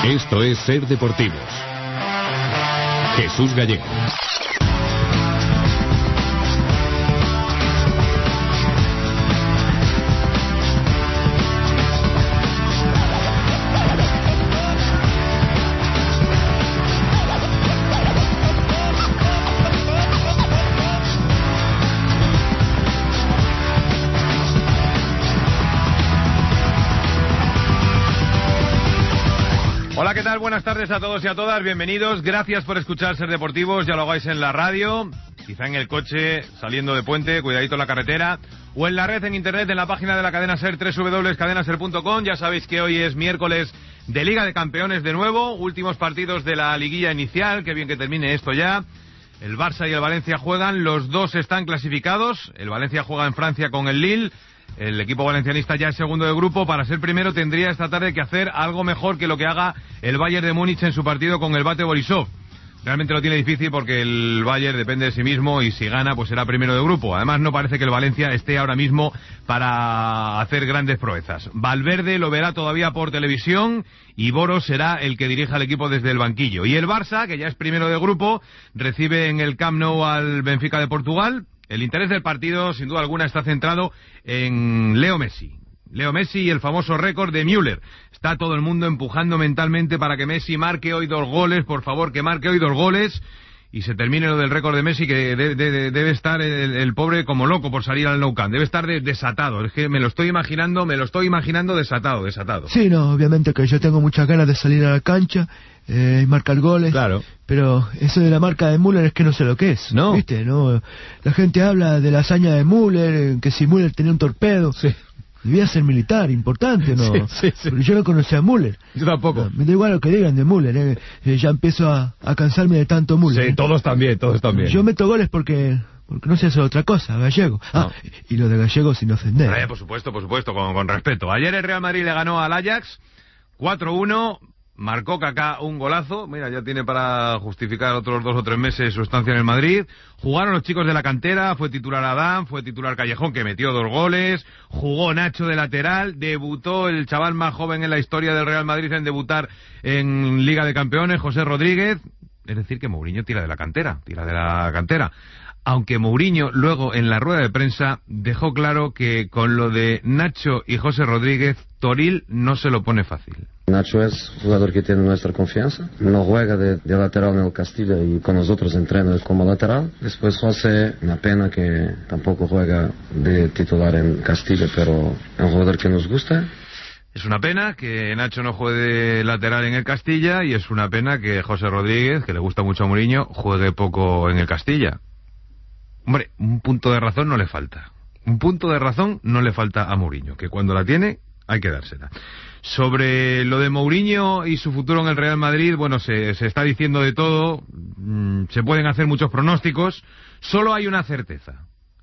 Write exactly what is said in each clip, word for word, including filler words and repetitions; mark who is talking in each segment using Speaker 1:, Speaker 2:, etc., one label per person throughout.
Speaker 1: Esto es Ser Deportivos. Jesús Gallego.
Speaker 2: Hola, ¿qué tal? Buenas tardes a todos y a todas, bienvenidos, gracias por escuchar Ser Deportivos, ya lo hagáis en la radio, quizá en el coche, saliendo de puente, cuidadito en la carretera, o en la red, en internet, en la página de la cadena Ser, doble u doble u doble u punto cadena ser punto com. Ya sabéis que hoy es miércoles de Liga de Campeones de nuevo, últimos partidos de la liguilla inicial, qué bien que termine esto ya. El Barça y el Valencia juegan, los dos están clasificados, el Valencia juega en Francia con el Lille. El equipo valencianista ya es segundo de grupo. Para ser primero tendría esta tarde que hacer algo mejor que lo que haga el Bayern de Múnich en su partido con el Bate Borisov. Realmente lo tiene difícil porque el Bayern depende de sí mismo y si gana pues será primero de grupo. Además no parece que el Valencia esté ahora mismo para hacer grandes proezas. Valverde lo verá todavía por televisión y Boros será el que dirija al equipo desde el banquillo. Y el Barça, que ya es primero de grupo, recibe en el Camp Nou al Benfica de Portugal. El interés del partido, sin duda alguna, está centrado en Leo Messi. Leo Messi y el famoso récord de Müller. Está todo el mundo empujando mentalmente para que Messi marque hoy dos goles, por favor, que marque hoy dos goles y se termine lo del récord de Messi, que de, de, de, debe estar el, el pobre como loco por salir al Nou Camp. Debe estar de, desatado. Es que me lo estoy imaginando, me lo estoy imaginando desatado, desatado.
Speaker 3: Sí, no, obviamente que yo tengo muchas ganas de salir a la cancha eh, y marcar goles.
Speaker 2: Claro.
Speaker 3: Pero eso de la marca de Müller es que no sé lo que es.
Speaker 2: No.
Speaker 3: ¿Viste? No. La gente habla de la hazaña de Müller, que si Müller tenía un torpedo.
Speaker 2: Sí.
Speaker 3: Debía ser militar, importante, ¿no?
Speaker 2: Sí, sí, sí.
Speaker 3: Pero yo no conocía a Müller.
Speaker 2: Yo tampoco.
Speaker 3: No, me da igual lo que digan de Müller, ¿eh? Eh, ya empiezo a, a cansarme de tanto Müller.
Speaker 2: Sí,
Speaker 3: ¿eh?
Speaker 2: todos también, todos también.
Speaker 3: Yo meto goles porque porque no sé hacer otra cosa, Gallego.
Speaker 2: No.
Speaker 3: Ah, y lo de Gallego sin ofender.
Speaker 2: Eh, por supuesto, por supuesto, con, con respeto. Ayer el Real Madrid le ganó al Ajax cuatro uno. Marcó Kaká un golazo, mira, ya tiene para justificar otros dos o tres meses su estancia en el Madrid. Jugaron los chicos de la cantera, fue titular Adán, fue titular Callejón, que metió dos goles, jugó Nacho de lateral, debutó el chaval más joven en la historia del Real Madrid en debutar en Liga de Campeones, José Rodríguez. Es decir, que Mourinho tira de la cantera, tira de la cantera. Aunque Mourinho luego en la rueda de prensa dejó claro que con lo de Nacho y José Rodríguez, Toril no se lo pone fácil.
Speaker 4: Nacho es un jugador que tiene nuestra confianza, no juega de, de lateral en el Castilla y con nosotros entrena como lateral. Después José, una pena que tampoco juega de titular en Castilla, pero es un jugador que nos gusta.
Speaker 2: Es una pena que Nacho no juegue de lateral en el Castilla y es una pena que José Rodríguez, que le gusta mucho a Mourinho, juegue poco en el Castilla. Hombre, un punto de razón no le falta. Un punto de razón no le falta a Mourinho, que cuando la tiene hay que dársela. Sobre lo de Mourinho y su futuro en el Real Madrid, bueno, se, se está diciendo de todo, mmm, se pueden hacer muchos pronósticos, solo hay una certeza.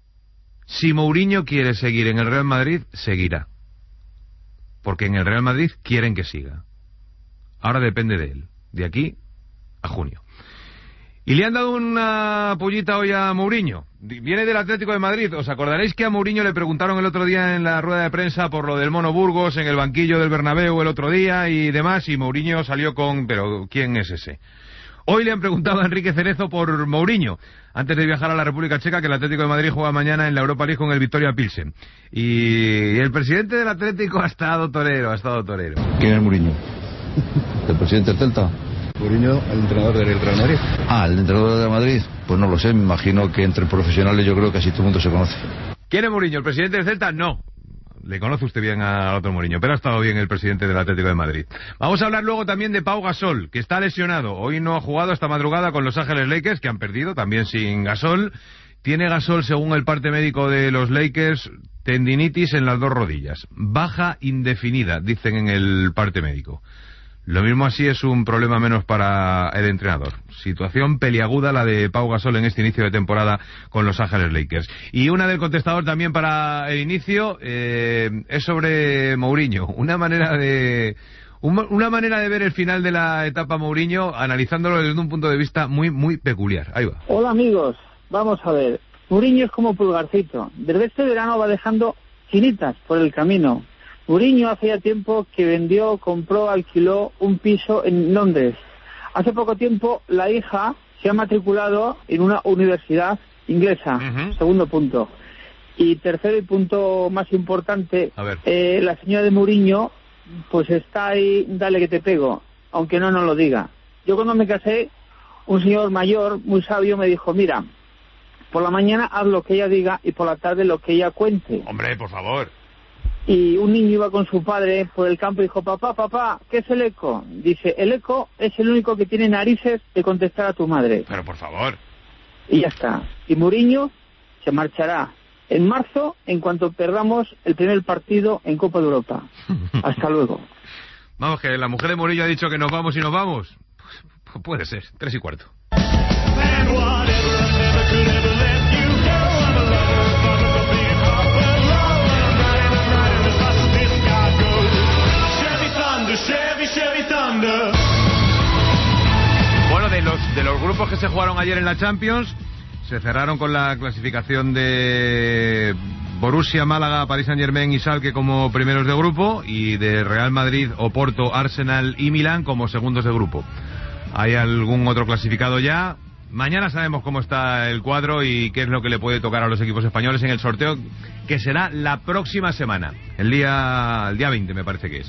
Speaker 2: Si Mourinho quiere seguir en el Real Madrid, seguirá. Porque en el Real Madrid quieren que siga. Ahora depende de él, de aquí a junio. Y le han dado una pollita hoy a Mourinho. Viene del Atlético de Madrid. Os acordaréis que a Mourinho le preguntaron el otro día en la rueda de prensa por lo del Mono Burgos en el banquillo del Bernabéu el otro día y demás, y Mourinho salió con... pero ¿quién es ese? Hoy le han preguntado a Enrique Cerezo por Mourinho, antes de viajar a la República Checa, que el Atlético de Madrid juega mañana en la Europa League con el Victoria Pilsen. Y el presidente del Atlético ha estado torero, ha estado torero.
Speaker 5: ¿Quién es Mourinho? ¿El presidente del Celta?
Speaker 6: Mourinho, el entrenador del Real Madrid.
Speaker 5: Ah, el entrenador del Madrid. Pues no lo sé, me imagino que entre profesionales yo creo que así todo el mundo se conoce.
Speaker 2: ¿Quién es Mourinho? ¿El presidente del Celta? No. Le conoce usted bien al otro Mourinho, pero ha estado bien el presidente del Atlético de Madrid. Vamos a hablar luego también de Pau Gasol, que está lesionado. Hoy no ha jugado esta madrugada con Los Ángeles Lakers, que han perdido también sin Gasol. Tiene Gasol, según el parte médico de los Lakers, tendinitis en las dos rodillas. Baja indefinida, dicen en el parte médico. Lo mismo así es un problema menos para el entrenador. Situación peliaguda la de Pau Gasol en este inicio de temporada con Los Ángeles Lakers. Y una del contestador también para el inicio eh, es sobre Mourinho. Una manera de una manera de ver el final de la etapa Mourinho, analizándolo desde un punto de vista muy muy peculiar. Ahí va.
Speaker 7: Hola amigos, vamos a ver. Mourinho es como Pulgarcito. Desde este verano va dejando chinitas por el camino. Mourinho hacía tiempo que vendió, compró, alquiló un piso en Londres. Hace poco tiempo la hija se ha matriculado en una universidad inglesa. Uh-huh. Segundo punto. Y tercero y punto más importante, eh, la señora de Mourinho pues está ahí, dale que te pego, aunque no nos lo diga. Yo cuando me casé, un señor mayor, muy sabio, me dijo, mira, por la mañana haz lo que ella diga y por la tarde lo que ella cuente.
Speaker 2: Hombre, por favor.
Speaker 7: Y un niño iba con su padre por el campo y dijo, papá, papá, ¿qué es el eco? Dice, el eco es el único que tiene narices de contestar a tu madre.
Speaker 2: Pero por favor.
Speaker 7: Y ya está. Y Mourinho se marchará en marzo en cuanto perdamos el primer partido en Copa de Europa. Hasta luego.
Speaker 2: Vamos, que la mujer de Mourinho ha dicho que nos vamos y nos vamos. Pues puede ser, tres y cuarto. Bueno, de los, de los grupos que se jugaron ayer en la Champions, se cerraron con la clasificación de Borussia, Málaga, Paris Saint-Germain y Schalke como primeros de grupo, y de Real Madrid, Oporto, Arsenal y Milán como segundos de grupo. ¿Hay algún otro clasificado ya? Mañana sabemos cómo está el cuadro y qué es lo que le puede tocar a los equipos españoles en el sorteo, que será la próxima semana, el día, el día veinte me parece que es.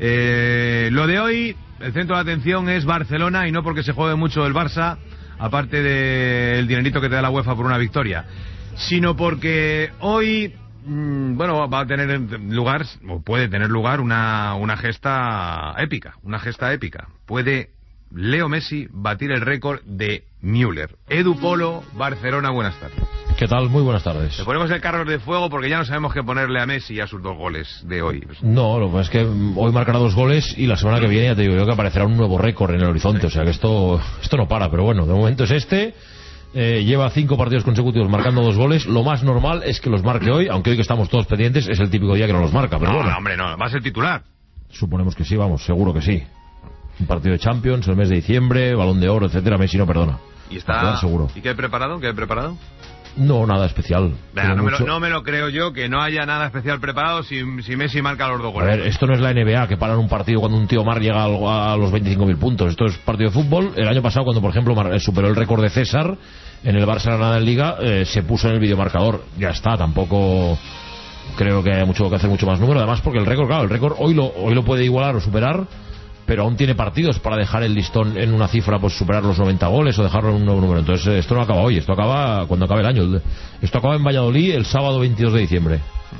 Speaker 2: Eh, lo de hoy, el centro de atención es Barcelona, y no porque se juegue mucho el Barça, aparte del dinerito que te da la UEFA por una victoria, sino porque hoy, mmm, bueno, va a tener lugar, o puede tener lugar, una, una gesta épica, una gesta épica. Puede Leo Messi batir el récord de Müller. Edu Polo, Barcelona, buenas tardes.
Speaker 1: ¿Qué tal? Muy buenas tardes.
Speaker 2: Le ponemos el carro de fuego porque ya no sabemos qué ponerle a Messi y a sus dos goles de hoy.
Speaker 1: No, lo que pasa es que hoy marcará dos goles y la semana que viene ya te digo yo que aparecerá un nuevo récord en el horizonte. Sí. O sea que esto, esto no para, pero bueno, de momento es este. Eh, lleva cinco partidos consecutivos marcando dos goles. Lo más normal es que los marque hoy, aunque hoy que estamos todos pendientes es el típico día que no los marca. Pero
Speaker 2: no,
Speaker 1: bueno.
Speaker 2: No, hombre, no, va a ser titular.
Speaker 1: Suponemos que sí, vamos, seguro que sí. Un partido de Champions, el mes de diciembre, Balón de Oro, etcétera. Messi no perdona.
Speaker 2: ¿Y está seguro? ¿Y qué he preparado? ¿Qué he preparado?
Speaker 1: No, nada especial.
Speaker 2: Venga, no, mucho... me lo, no me lo creo yo, que no haya nada especial preparado si, si Messi marca los dos goles.
Speaker 1: A ver, esto no es la N B A, que paran un partido cuando un tío Mar llega a los veinticinco mil puntos. Esto es partido de fútbol. El año pasado, cuando por ejemplo superó el récord de César en el Barça Granada en Liga, eh, se puso en el videomarcador. Ya está, tampoco creo que haya mucho que hacer mucho más número. Además, porque el récord, claro, el récord hoy lo, hoy lo puede igualar o superar, pero aún tiene partidos para dejar el listón en una cifra, pues superar los noventa goles o dejarlo en un nuevo número. Entonces esto no acaba hoy, esto acaba cuando acabe el año. Esto acaba en Valladolid el sábado veintidós de diciembre.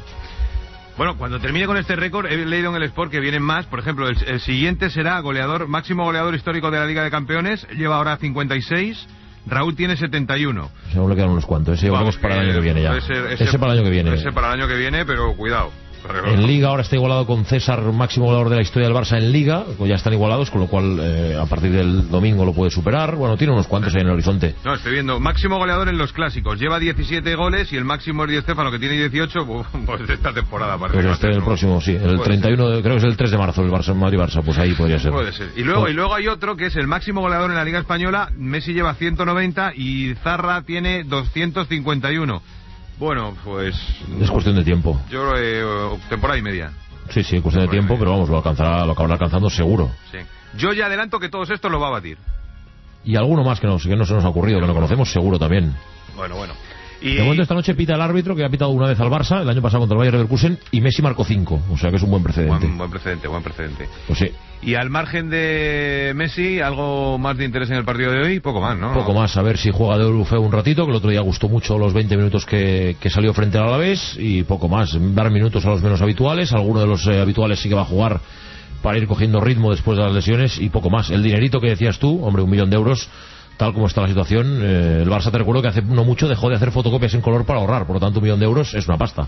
Speaker 2: Bueno, cuando termine con este récord, he leído en el Sport que vienen más. Por ejemplo, el, el siguiente será goleador, máximo goleador histórico de la Liga de Campeones, lleva ahora cincuenta y seis. Raúl tiene setenta y uno.
Speaker 1: Seguro le quedan unos cuantos. Ese yo creo que es para el año que viene ya. Ese, ese, ese para el año que viene.
Speaker 2: Ese para el año que viene, pero cuidado.
Speaker 1: En Liga ahora está igualado con César, máximo goleador de la historia del Barça en Liga, pues ya están igualados, con lo cual eh, a partir del domingo lo puede superar. Bueno, tiene unos cuantos ahí en el horizonte.
Speaker 2: No, estoy viendo, máximo goleador en los clásicos, lleva diecisiete goles y el máximo es Di Stéfano, que tiene dieciocho, pues de esta temporada parece.
Speaker 1: Pues este el próximo, sí, el treinta y uno, de, creo que es el tres de marzo, el Barça, Madrid-Barça, pues ahí podría ser.
Speaker 2: Puede ser. Y luego, y luego hay otro que es el máximo goleador en la Liga Española, Messi lleva ciento noventa y Zarra tiene doscientos cincuenta y uno. Bueno, pues...
Speaker 1: Es cuestión de tiempo.
Speaker 2: Yo creo eh, temporada y media.
Speaker 1: Sí, sí, cuestión de tiempo, pero vamos, lo alcanzará, lo acabará alcanzando seguro.
Speaker 2: Sí. Yo ya adelanto que todos estos lo va a batir.
Speaker 1: Y alguno más que no, que no se nos ha ocurrido, que no conocemos seguro también.
Speaker 2: Bueno, bueno. Y...
Speaker 1: De momento esta noche pita el árbitro, que ha pitado una vez al Barça, el año pasado contra el Bayer Leverkusen, y Messi marcó cinco, o sea que es un buen precedente.
Speaker 2: Buen, buen precedente, buen precedente.
Speaker 1: Pues sí.
Speaker 2: Y al margen de Messi, ¿algo más de interés en el partido de hoy? Poco más, ¿no?
Speaker 1: Poco más, a ver si juega de Olufeu un ratito, que el otro día gustó mucho los veinte minutos que, que salió frente al Alavés, y poco más, dar minutos a los menos habituales, alguno de los eh, habituales sí que va a jugar para ir cogiendo ritmo después de las lesiones, y poco más. El dinerito que decías tú, hombre, un millón de euros, tal como está la situación, eh, el Barça, te recuerdo que hace no mucho dejó de hacer fotocopias en color para ahorrar, por lo tanto un millón de euros es una pasta.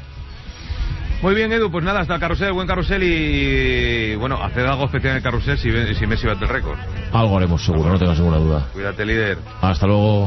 Speaker 2: Muy bien, Edu, pues nada, hasta el carrusel, buen carrusel, y bueno, hacer algo especial en el carrusel si, si Messi bate el récord.
Speaker 1: Algo haremos seguro, no tengas ninguna duda.
Speaker 2: Cuídate, líder.
Speaker 1: Hasta luego.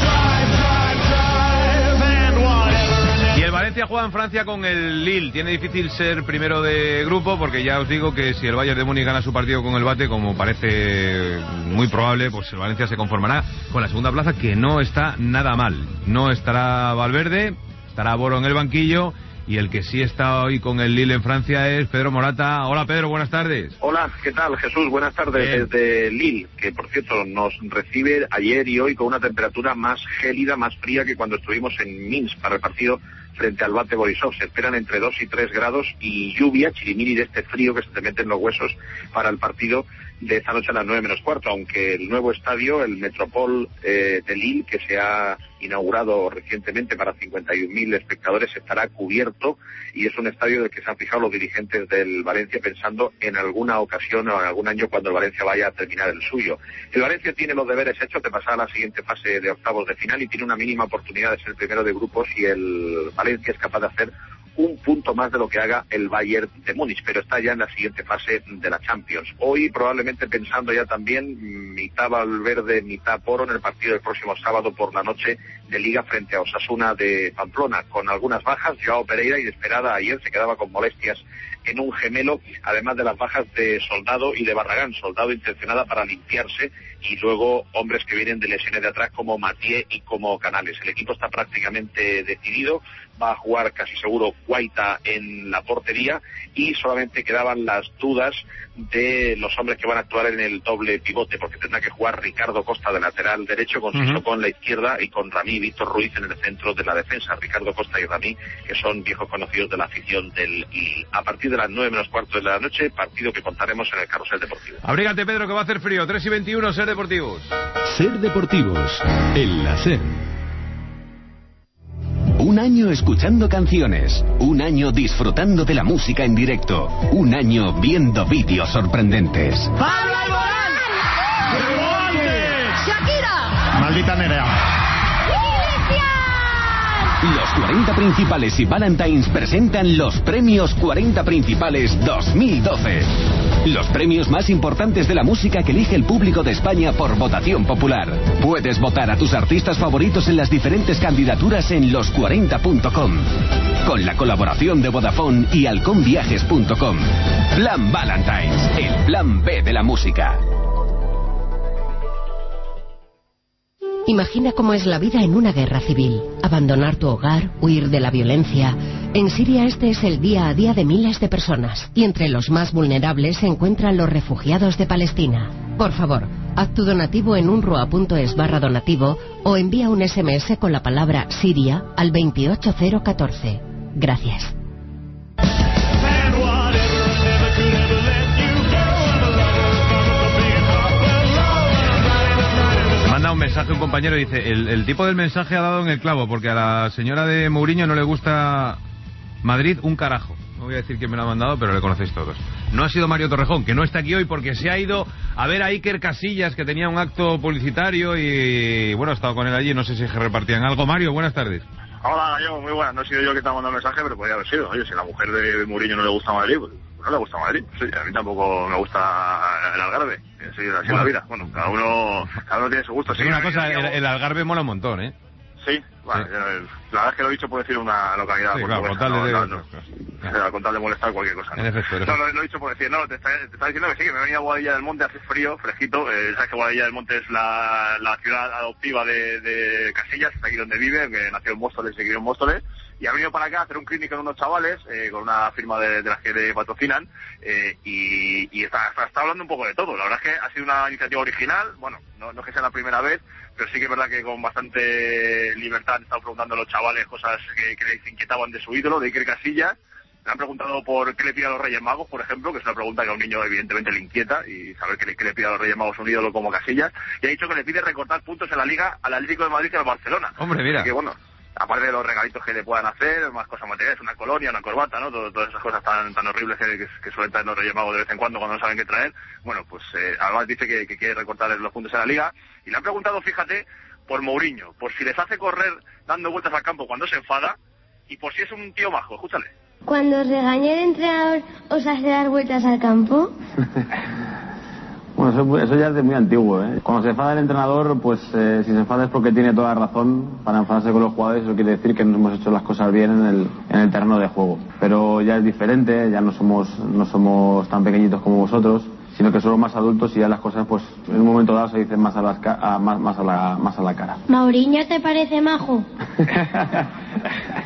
Speaker 2: Y el Valencia juega en Francia con el Lille. Tiene difícil ser primero de grupo, porque ya os digo que si el Bayern de Múnich gana su partido con el Bate, como parece muy probable, pues el Valencia se conformará con la segunda plaza, que no está nada mal. No estará Valverde, estará Boro en el banquillo, y el que sí está hoy con el Lille en Francia es Pedro Morata. Hola Pedro, buenas tardes.
Speaker 8: Hola, ¿qué tal Jesús? Buenas tardes. Bien. Desde Lille, que por cierto nos recibe ayer y hoy con una temperatura más gélida, más fría que cuando estuvimos en Minsk para el partido frente al Bate Borisov. Se esperan entre dos y tres grados y lluvia, chirimiri de este frío que se te mete en los huesos para el partido de esta noche a las nueve menos cuarto, aunque el nuevo estadio, el Metropol eh, de Lille, que se ha inaugurado recientemente para cincuenta y un mil espectadores, estará cubierto y es un estadio del que se han fijado los dirigentes del Valencia pensando en alguna ocasión o en algún año cuando el Valencia vaya a terminar el suyo. El Valencia tiene los deberes hechos de pasar a la siguiente fase de octavos de final y tiene una mínima oportunidad de ser primero de grupos si el Valencia es capaz de hacer un punto más de lo que haga el Bayern de Múnich, pero está ya en la siguiente fase de la Champions. Hoy probablemente pensando ya también mitad Valverde, mitad Poro en el partido del próximo sábado por la noche de Liga frente a Osasuna de Pamplona, con algunas bajas. Joao Pereira, inesperada ayer, se quedaba con molestias en un gemelo, además de las bajas de Soldado y de Barragán. Soldado intencionada para limpiarse y luego hombres que vienen de lesiones de atrás como Mathieu y como Canales. El equipo está prácticamente decidido, va a jugar casi seguro Guaita en la portería y solamente quedaban las dudas de los hombres que van a actuar en el doble pivote, porque tendrá que jugar Ricardo Costa de lateral derecho con Sissoko en la izquierda y con Rami y Víctor Ruiz en el centro de la defensa. Ricardo Costa y Rami, que son viejos conocidos de la afición del Lille. A partir de las nueve menos cuarto de la noche, partido que contaremos en el Carrusel Deportivo.
Speaker 2: Abrígate, Pedro, que va a hacer frío. tres y veintiuno, Ser Deportivos.
Speaker 9: Ser Deportivos, en la Ser. Un año escuchando canciones, un año disfrutando de la música en directo, un año viendo vídeos sorprendentes.
Speaker 10: ¡Pablo Alborán! ¡Shakira!
Speaker 11: ¡Maldita Nerea!
Speaker 9: Los cuarenta Principales y Valentines presentan los Premios cuarenta Principales dos mil doce. Los premios más importantes de la música que elige el público de España por votación popular. Puedes votar a tus artistas favoritos en las diferentes candidaturas en los cuarenta punto com. Con la colaboración de Vodafone y halcón viajes punto com. Plan Valentines, el plan B de la música.
Speaker 12: Imagina cómo es la vida en una guerra civil. Abandonar tu hogar, huir de la violencia. En Siria este es el día a día de miles de personas. Y entre los más vulnerables se encuentran los refugiados de Palestina. Por favor, haz tu donativo en unrua punto es barra donativo o envía un ese eme ese con la palabra Siria al veintiocho cero catorce. Gracias.
Speaker 2: Manda un mensaje un compañero y dice, el, el tipo del mensaje ha dado en el clavo, porque a la señora de Mourinho no le gusta Madrid un carajo. No voy a decir quién me lo ha mandado, pero le conocéis todos. No ha sido Mario Torrejón, que no está aquí hoy porque se ha ido a ver a Iker Casillas, que tenía un acto publicitario y, bueno, ha estado con él allí, no sé si repartían algo. Mario, buenas tardes.
Speaker 13: Hola, Gallego, muy buenas. No he sido yo el que te ha mandado el mensaje, pero podría haber sido. Oye, si a la mujer de Mourinho no le gusta Madrid, pues no le gusta Madrid. Sí, a mí tampoco me gusta el Algarve. Sí, así es la vida. Bueno, cada uno, cada uno tiene su gusto.
Speaker 2: Sí, una cosa, el, el Algarve mola un montón, ¿eh?
Speaker 13: Sí, bueno, sí. La verdad es que lo he dicho por decir una localidad.
Speaker 2: Sí, claro, con tal de, no, no, no,
Speaker 13: no. Con tal de molestar cualquier cosa.
Speaker 2: En efecto,
Speaker 13: no, lo, lo he dicho por decir, no, te está, te está diciendo que sí, que me he venido a Boadilla del Monte, hace frío, fresquito. Eh, sabes que Boadilla del Monte es la, la ciudad adoptiva de, de Casillas, aquí donde vive, que nació en Móstoles y se crió en Móstoles. Y ha venido para acá a hacer un clínico con unos chavales, eh, con una firma de, de las que le patrocinan, eh, y, y está, está, está hablando un poco de todo. La verdad es que ha sido una iniciativa original, bueno, no, no es que sea la primera vez, pero sí que es verdad que con bastante libertad han estado preguntando a los chavales cosas que, que les inquietaban de su ídolo, de Iker Casillas. Le han preguntado por qué le pide a los Reyes Magos, por ejemplo, que es una pregunta que a un niño evidentemente le inquieta, y saber qué le, qué le pide a los Reyes Magos un ídolo como Casillas. Y ha dicho que le pide recortar puntos en la Liga al Atlético de Madrid y al Barcelona.
Speaker 2: Hombre, mira.
Speaker 13: Así que bueno, aparte de los regalitos que le puedan hacer, más cosas materiales, una colonia, una corbata, ¿no? Todo, todas esas cosas tan tan horribles que, que, que suelen traer los Reyes Magos de vez en cuando cuando no saben qué traer. Bueno, pues eh, además dice que, que quiere recortar los puntos en la Liga. Y le han preguntado, fíjate, por Mourinho, por si les hace correr dando vueltas al campo cuando se enfada, y por si es un tío majo. Escúchale.
Speaker 14: Cuando os regañe el entrenador, ¿os hace dar vueltas al campo?
Speaker 15: Bueno, eso, eso ya es de muy antiguo, ¿eh? Cuando se enfada el entrenador, pues eh, si se enfada es porque tiene toda la razón para enfadarse con los jugadores. Eso quiere decir que no hemos hecho las cosas bien en el, en el terreno de juego. Pero ya es diferente, ya no somos, no somos tan pequeñitos como vosotros, sino que somos más adultos y ya las cosas, pues en un momento dado se dicen más a, las ca a, más, más, a, la, más a la cara.
Speaker 14: ¿Mourinho te parece majo?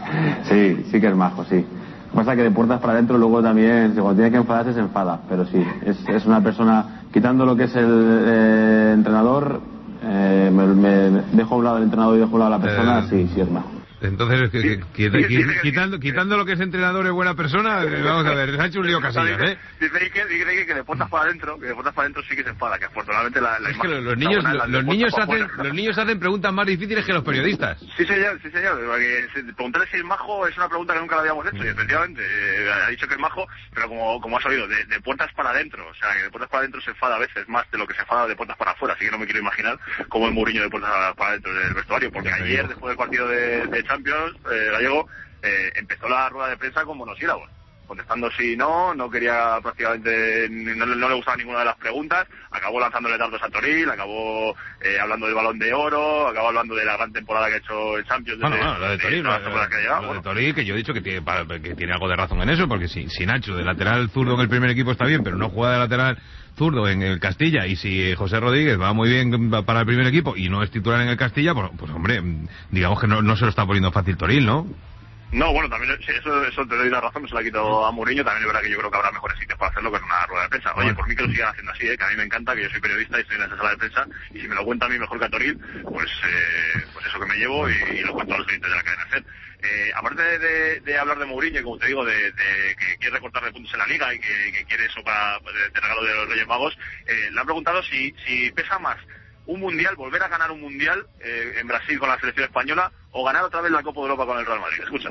Speaker 15: Sí, sí que es majo, sí. Lo que pasa es que de puertas para adentro luego también, cuando tiene que enfadarse, se enfada. Pero sí, es, es una persona, quitando lo que es el eh, entrenador, eh, me, me dejo a un lado el entrenador y dejo a un lado a la persona, eh... sí, sí es majo.
Speaker 2: Entonces, que, que, que, que, quitando, quitando lo que es entrenador es buena persona, vamos a ver, se ha hecho un lío Casillas, ¿eh?
Speaker 13: Dice que, dice que de puertas para adentro, que de puertas para adentro sí que se enfada, que afortunadamente la, la
Speaker 2: es que los, los niños, buena, los, niños hacen, los niños hacen preguntas más difíciles que los periodistas.
Speaker 13: Sí, señor, sí, señor. Preguntarle si es majo es una pregunta que nunca la habíamos hecho, y efectivamente, eh, ha dicho que es majo, pero como, como has oído, de, de puertas para adentro, o sea, que de puertas para adentro se enfada a veces más de lo que se enfada de puertas para afuera, así que no me quiero imaginar cómo es Mourinho de puertas para adentro del vestuario, porque ayer, después del partido de, de Champions, eh, Gallego, eh, empezó la rueda de prensa con monosílabos, contestando sí y no, no quería prácticamente, no, no le gustaba ninguna de las preguntas, acabó lanzándole dardos a Toril, acabó eh, hablando del Balón de Oro, acabó hablando de la gran temporada que ha hecho el Champions.
Speaker 2: Bueno, bueno, lo de Toril, lo,
Speaker 13: que,
Speaker 2: lo bueno. de Toril, que yo he dicho que tiene, que tiene algo de razón en eso, porque si, si Nacho de lateral zurdo en el primer equipo está bien, pero no juega de lateral zurdo en el Castilla, y si José Rodríguez va muy bien para el primer equipo y no es titular en el Castilla, pues, pues hombre, digamos que no, no se lo está poniendo fácil Toril, ¿no?
Speaker 13: No, bueno, también sí, eso, eso te doy la razón, se lo ha quitado a Mourinho, también es verdad que yo creo que habrá mejores sitios para hacerlo que en una rueda de prensa. Oye, por mí que lo sigan haciendo así, ¿eh? Que a mí me encanta, que yo soy periodista y estoy en esa sala de prensa, y si me lo cuenta a mí mejor que a Toril, pues, eh, pues eso que me llevo y, y lo cuento a los clientes de la cadena SER. Eh, aparte de, de, de hablar de Mourinho, como te digo, de, de que quiere recortarle puntos en la liga y que, que quiere eso para de, de regalo de los Reyes Magos, eh, le han preguntado si, si pesa más un mundial, volver a ganar un mundial eh, en Brasil con la selección española, o ganar otra vez la Copa de Europa con el Real Madrid. Escucha.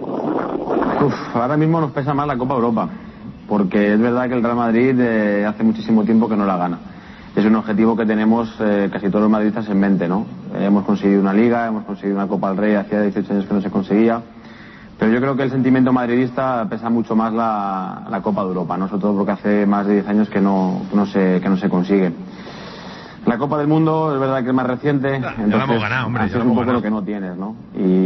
Speaker 15: Uf, ahora mismo nos pesa más la Copa de Europa, porque es verdad que el Real Madrid eh, hace muchísimo tiempo que no la gana. Es un objetivo que tenemos eh, casi todos los madridistas en mente, ¿no? Eh, hemos conseguido una Liga, hemos conseguido una Copa del Rey, hacía dieciocho años que no se conseguía, pero yo creo que el sentimiento madridista pesa mucho más la, la Copa de Europa, ¿no? Sobre todo porque hace más de diez años que no, que no, se, que no se consigue. La Copa del Mundo es verdad que es más reciente, entonces
Speaker 2: ya la hemos ganado, hombre,
Speaker 15: es un poco ganado. Lo que no tienes, ¿no?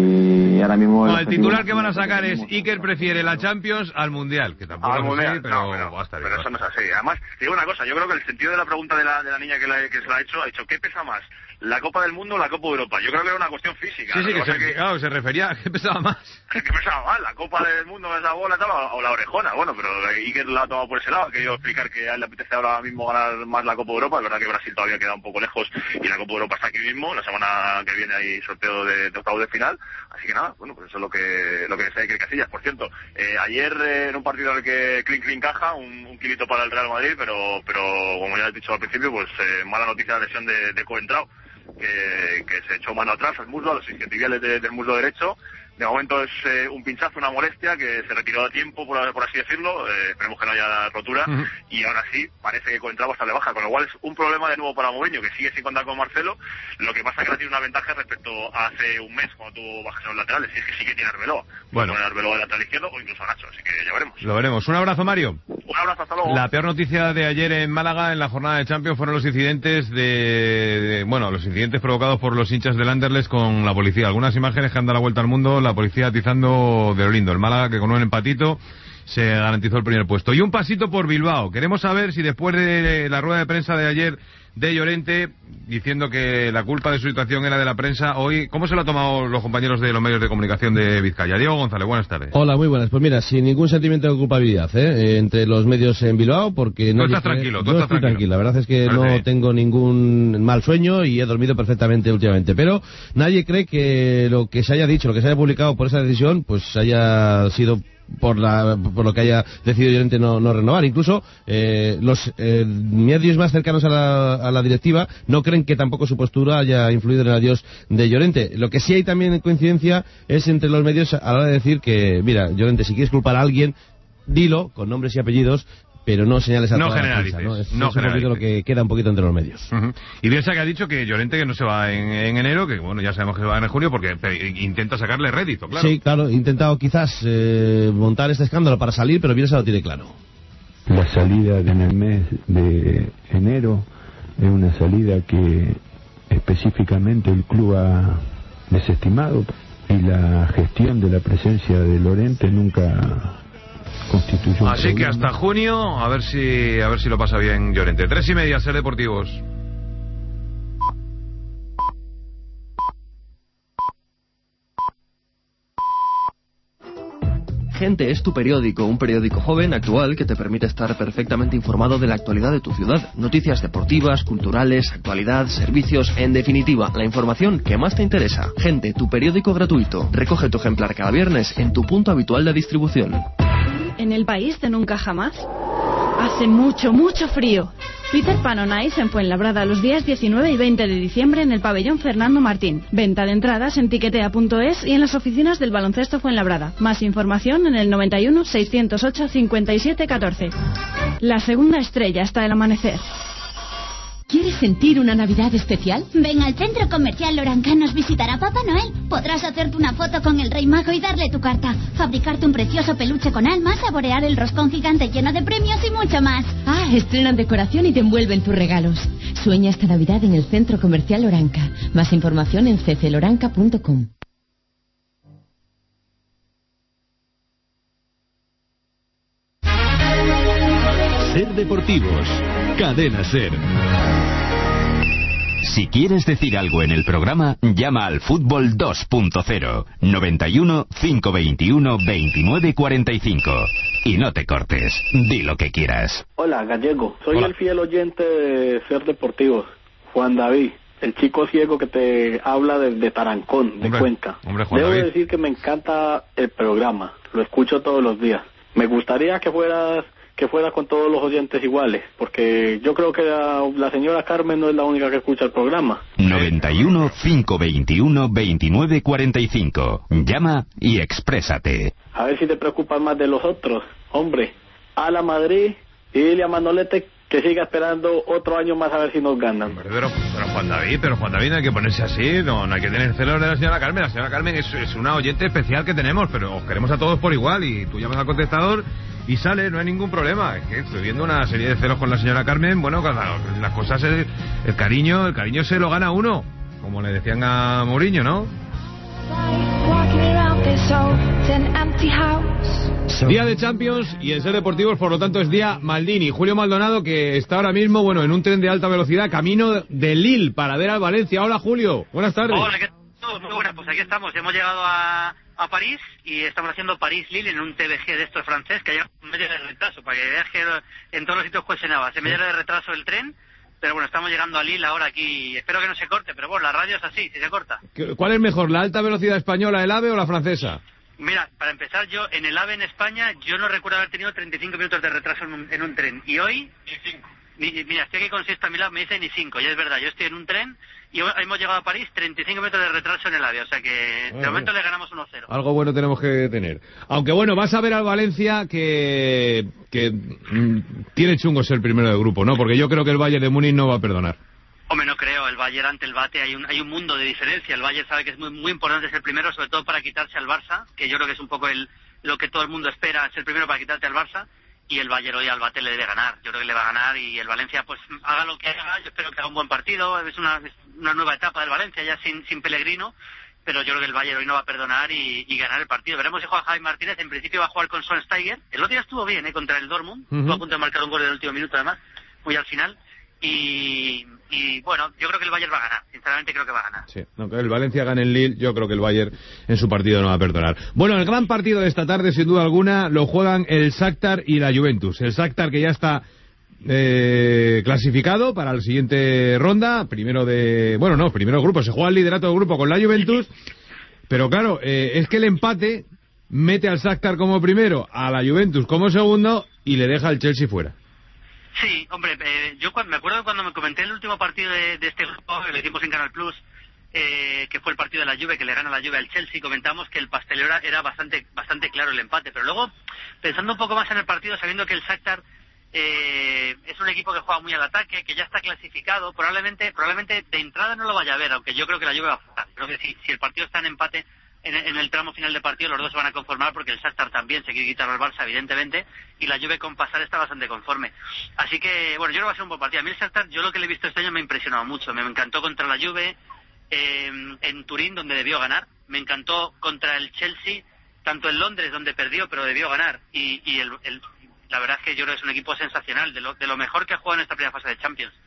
Speaker 15: Y ahora mismo...
Speaker 2: No, el, el titular que van a sacar es Iker prefiere la Champions al Mundial, que tampoco
Speaker 13: al
Speaker 2: es
Speaker 13: mundial,
Speaker 2: así, pero,
Speaker 13: no, pero,
Speaker 2: basta,
Speaker 13: pero eso no es así. Además, te digo una cosa, yo creo que el sentido de la pregunta de la, de la niña que, la, que se la ha hecho, ha dicho, ¿qué pesa más? ¿La Copa del Mundo o la Copa de Europa? Yo creo que era una cuestión física.
Speaker 2: Sí, sí, que se,
Speaker 13: que,
Speaker 2: claro, se refería a qué pesaba más.
Speaker 13: ¿Qué pesaba más? ¿La Copa del Mundo, esa bola tal, o, o la orejona? Bueno, pero Iker la ha tomado por ese lado. Ha querido explicar que a él le apetece ahora mismo ganar más la Copa de Europa. Es verdad que Brasil todavía queda un poco lejos y la Copa de Europa está aquí mismo. La semana que viene hay sorteo de, de octavos de final. Así que nada, bueno, pues eso es lo que lo que decía Iker Casillas. Por cierto, eh, ayer eh, en un partido en el que Clean Clean caja, un, un kilito para el Real Madrid, pero pero como ya he dicho al principio, pues eh, mala noticia la lesión de, de Coentrao. Que, que se echó mano atrás al muslo, a los isquiotibiales de, del muslo derecho. De momento es eh, un pinchazo, una molestia que se retiró a tiempo, por, por así decirlo. Eh, esperemos que no haya rotura. Uh-huh. Y ahora sí, parece que Coentrao está de baja, con lo cual es un problema de nuevo para Mourinho, que sigue sin contar con Marcelo. Lo que pasa es que ahora tiene una ventaja respecto a hace un mes, cuando tuvo bajas en los laterales. Y es que sí que tiene a Arbeloa.
Speaker 2: Bueno,
Speaker 13: poner a Arbeloa de lateral izquierdo o incluso a Nacho, así que ya veremos.
Speaker 2: Lo veremos. Un abrazo, Mario.
Speaker 13: Un abrazo, hasta luego.
Speaker 2: La peor noticia de ayer en Málaga, en la jornada de Champions, fueron los incidentes de, de bueno, los incidentes provocados por los hinchas del Anderlecht con la policía. Algunas imágenes que han dado la vuelta al mundo, la policía atizando de lo lindo. El Málaga, que con un empatito se garantizó el primer puesto. Y un pasito por Bilbao. Queremos saber si después de la rueda de prensa de ayer de Llorente, diciendo que la culpa de su situación era de la prensa, hoy, ¿cómo se lo han tomado los compañeros de los medios de comunicación de Vizcaya? Diego González, buenas tardes.
Speaker 11: Hola, muy buenas. Pues mira, sin ningún sentimiento de culpabilidad, ¿eh? Entre los medios en Bilbao, porque...
Speaker 2: Tú estás tranquilo, tú estás tranquilo.
Speaker 11: tranquilo. La verdad es que no bien. tengo ningún mal sueño y he dormido perfectamente últimamente. Pero nadie cree que lo que se haya dicho, lo que se haya publicado por esa decisión, pues haya sido... por la por lo que haya decidido Llorente no, no renovar. Incluso eh, los eh, medios más cercanos a la, a la directiva no creen que tampoco su postura haya influido en el adiós de Llorente. Lo que sí hay también coincidencia es entre los medios a la hora de decir que, mira, Llorente, si quieres culpar a alguien, dilo con nombres y apellidos, pero no señales a
Speaker 2: no
Speaker 11: toda
Speaker 2: generalices,
Speaker 11: la prensa, ¿no? Es,
Speaker 2: no
Speaker 11: es un poquito lo que queda un poquito entre los medios.
Speaker 2: Uh-huh. Y Bielsa, que ha dicho que Llorente que no se va en, en enero, que bueno, ya sabemos que se va en junio, porque intenta sacarle rédito, claro.
Speaker 11: Sí, claro, he intentado quizás eh, montar este escándalo para salir, pero Bielsa lo tiene claro.
Speaker 16: La salida en el mes de enero es una salida que específicamente el club ha desestimado, y la gestión de la presencia de Llorente nunca...
Speaker 2: Así que hasta junio, a ver si a ver si lo pasa bien Llorente. Tres y media, Ser Deportivos.
Speaker 17: Gente es tu periódico, un periódico joven, actual, que te permite estar perfectamente informado de la actualidad de tu ciudad. Noticias deportivas, culturales, actualidad, servicios, en definitiva, la información que más te interesa. Gente, tu periódico gratuito. Recoge tu ejemplar cada viernes en tu punto habitual de distribución.
Speaker 18: En el país de nunca jamás hace mucho, mucho frío. Peter Pan on Ice en Fuenlabrada los días diecinueve y veinte de diciembre en el pabellón Fernando Martín. Venta de entradas en tiquetea punto es y en las oficinas del Baloncesto Fuenlabrada. Más información en el noventa y uno, seiscientos ocho, cincuenta y siete, catorce. La segunda estrella hasta el amanecer.
Speaker 19: ¿Quieres sentir una Navidad especial?
Speaker 20: Ven al Centro Comercial Loranca, nos visitará Papá Noel. Podrás hacerte una foto con el Rey Mago y darle tu carta, fabricarte un precioso peluche con alma, saborear el roscón gigante lleno de premios y mucho más.
Speaker 19: Ah, estrenan decoración y te envuelven tus regalos. Sueña esta Navidad en el Centro Comercial Loranca. Más información en c c loranca punto com.
Speaker 9: Ser Deportivos, Cadena Ser. Si quieres decir algo en el programa, llama al Fútbol dos punto cero, noventa y uno, cinco veintiuno, veintinueve cuarenta y cinco. Y no te cortes, di lo que quieras.
Speaker 21: Hola, Gallego, soy
Speaker 9: Hola.
Speaker 21: el fiel oyente de Ser Deportivos, Juan David, el chico ciego que te habla desde Tarancón, de
Speaker 2: Hombre,
Speaker 21: Cuenca.
Speaker 2: hombre, Juan
Speaker 21: Debo
Speaker 2: David.
Speaker 21: decir que me encanta el programa, lo escucho todos los días. Me gustaría que fueras... que fuera con todos los oyentes iguales, porque yo creo que la, la señora Carmen no es la única que escucha el programa.
Speaker 9: noventa y uno, cinco veintiuno, veintinueve cuarenta y cinco. Llama y exprésate.
Speaker 21: A ver si te preocupas más de los otros. Hombre, a la Madrid y dile a Manolete que siga esperando otro año más a ver si nos ganan.
Speaker 2: Pero, pero Juan David, pero Juan David no hay que ponerse así, no, no hay que tener celos de la señora Carmen. La señora Carmen es, es una oyente especial que tenemos, pero os queremos a todos por igual y tú llamas al contestador y sale, no hay ningún problema. Es que estoy viendo una serie de celos con la señora Carmen. Bueno, las cosas, el, el cariño, el cariño se lo gana uno, como le decían a Mourinho, ¿no? Día de Champions y en Ser Deportivos, por lo tanto, es día Maldini. Julio Maldonado, que está ahora mismo, bueno, en un tren de alta velocidad, camino de Lille para ver al Valencia. Hola, Julio. Buenas tardes.
Speaker 22: Hola, ¿qué tal? Muy buenas, pues aquí estamos. Hemos llegado a, a París y estamos haciendo París-Lille en un T V G de estos francés que hay media hora de retraso, para que veas que en todos los sitios cuestionaba. Se media hora de retraso el tren, pero bueno, estamos llegando a Lille ahora aquí. Espero que no se corte, pero bueno, la radio es así, si se corta.
Speaker 2: ¿Cuál es mejor, la alta velocidad española, el AVE o la francesa?
Speaker 22: Mira, para empezar, yo en el AVE en España, yo no recuerdo haber tenido treinta y cinco minutos de retraso en un, en un tren. Y hoy, ni, mira, estoy aquí con Sexto a mi lado, me dice ni cinco, y es verdad, yo estoy en un tren y hoy hemos llegado a París, treinta y cinco minutos de retraso en el AVE, o sea que de momento le ganamos uno cero.
Speaker 2: Algo bueno tenemos que tener. Aunque bueno, vas a ver al Valencia que, que mm, tiene chungo ser primero de grupo, ¿no? Porque yo creo que el Bayern de Múnich no va a perdonar.
Speaker 22: Hombre, no creo, el Bayern ante el Bate hay un, hay un mundo de diferencia. El Bayern sabe que es muy, muy importante ser primero, sobre todo para quitarse al Barça, que yo creo que es un poco el, lo que todo el mundo espera, ser primero para quitarte al Barça, y el Bayern hoy al Bate le debe ganar. Yo creo que le va a ganar y el Valencia pues haga lo que haga, yo espero que haga un buen partido, es una, es una nueva etapa del Valencia ya sin, sin Pellegrino, pero yo creo que el Bayern hoy no va a perdonar y, y ganar el partido. Veremos si juega Javi Martínez, en principio va a jugar con Schweinsteiger. El otro día estuvo bien, ¿eh? Contra el Dortmund, uh-huh. Estuvo a punto de marcar un gol en el último minuto además, muy al final. Y, y bueno, yo creo que el Bayern va a ganar, sinceramente creo que va a ganar.
Speaker 2: Sí, aunque el Valencia gane en Lille, yo creo que el Bayern en su partido no va a perdonar. Bueno, el gran partido de esta tarde, sin duda alguna, lo juegan el Shakhtar y la Juventus. El Shakhtar que ya está eh, clasificado para la siguiente ronda, primero de... Bueno, no, primero el grupo, se juega el liderato del grupo con la Juventus, pero claro, eh, es que el empate mete al Shakhtar como primero, a la Juventus como segundo y le deja al Chelsea fuera.
Speaker 22: Sí, hombre, eh, yo cuando, me acuerdo cuando me comenté el último partido de, de este grupo, que le hicimos en Canal Plus, eh, que fue el partido de la Juve, que le gana la Juve al Chelsea, comentamos que el pastelero era, era bastante bastante claro el empate, pero luego, pensando un poco más en el partido, sabiendo que el Shakhtar eh, es un equipo que juega muy al ataque, que ya está clasificado, probablemente probablemente de entrada no lo vaya a ver, aunque yo creo que la Juve va a jugar. Creo que si, si el partido está en empate, En, en el tramo final de partido los dos se van a conformar porque el Shakhtar también se quiere quitar al Barça evidentemente y la Juve con pasar está bastante conforme, así que bueno, yo creo que va a ser un buen partido. A mí el Shakhtar, yo lo que le he visto este año me ha impresionado mucho, me encantó contra la Juve eh, en Turín donde debió ganar, me encantó contra el Chelsea tanto en Londres donde perdió pero debió ganar y, y el, el, la verdad es que yo creo que es un equipo sensacional, de lo, de lo mejor que ha jugado en esta primera fase de Champions.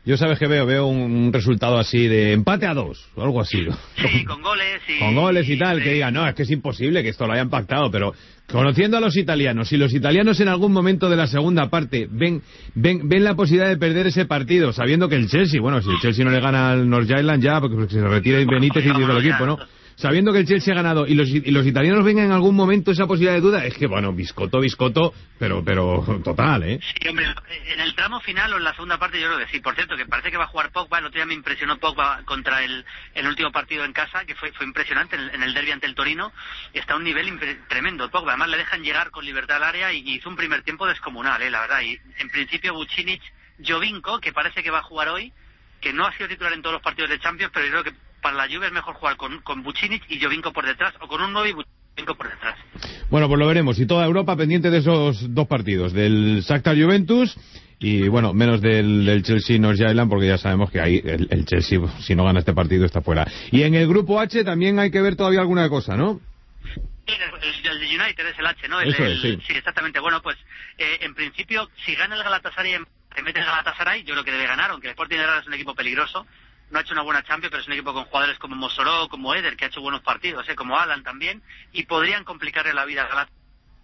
Speaker 2: Yo sabes que veo, veo un resultado así de empate a dos, o algo así.
Speaker 22: Sí, con goles y...
Speaker 2: Con goles y tal,
Speaker 22: sí.
Speaker 2: que digan, no, es que es imposible que esto lo hayan pactado, pero conociendo a los italianos, si los italianos en algún momento de la segunda parte ven ven ven la posibilidad de perder ese partido, sabiendo que el Chelsea, bueno, si el Chelsea no le gana al North Island ya, porque se retira Benítez y todo el equipo, ¿no? Sabiendo que el Chelsea ha ganado y los, y los italianos vengan en algún momento esa posibilidad de duda, es que, bueno, biscotto, biscotto, pero pero total, ¿eh?
Speaker 22: Sí, hombre, en el tramo final o en la segunda parte yo creo que sí. Por cierto, que parece que va a jugar Pogba. El otro día me impresionó Pogba contra el, el último partido en casa, que fue fue impresionante en el, en el derbi ante el Torino. Está a un nivel tremendo Pogba. Además le dejan llegar con libertad al área y, y hizo un primer tiempo descomunal, ¿eh? La verdad. Y en principio Vucinic, Jovinko, que parece que va a jugar hoy, que no ha sido titular en todos los partidos de Champions, pero yo creo que para la Juve es mejor jugar con, con Vucinic y Jovinko por detrás, o con un nueve y Vucinic por detrás.
Speaker 2: Bueno, pues lo veremos. Y toda Europa pendiente de esos dos partidos, del Shakhtar Juventus y, bueno, menos del, del Chelsea North Island, porque ya sabemos que ahí el, el Chelsea, si no gana este partido, está fuera. Y en el grupo H también hay que ver todavía alguna cosa, ¿no?
Speaker 22: Sí, el, el de United es el H, ¿no? El,
Speaker 2: Eso es,
Speaker 22: el,
Speaker 2: sí.
Speaker 22: sí, exactamente. Bueno, pues eh, en principio, si gana el Galatasaray, se mete el Galatasaray, yo creo que debe ganar, aunque el Sporting de Granada es un equipo peligroso. No ha hecho una buena Champions, pero es un equipo con jugadores como Mossoró, como Eder, que ha hecho buenos partidos, ¿eh? Como Alan también, y podrían complicarle la vida a Galatasaray.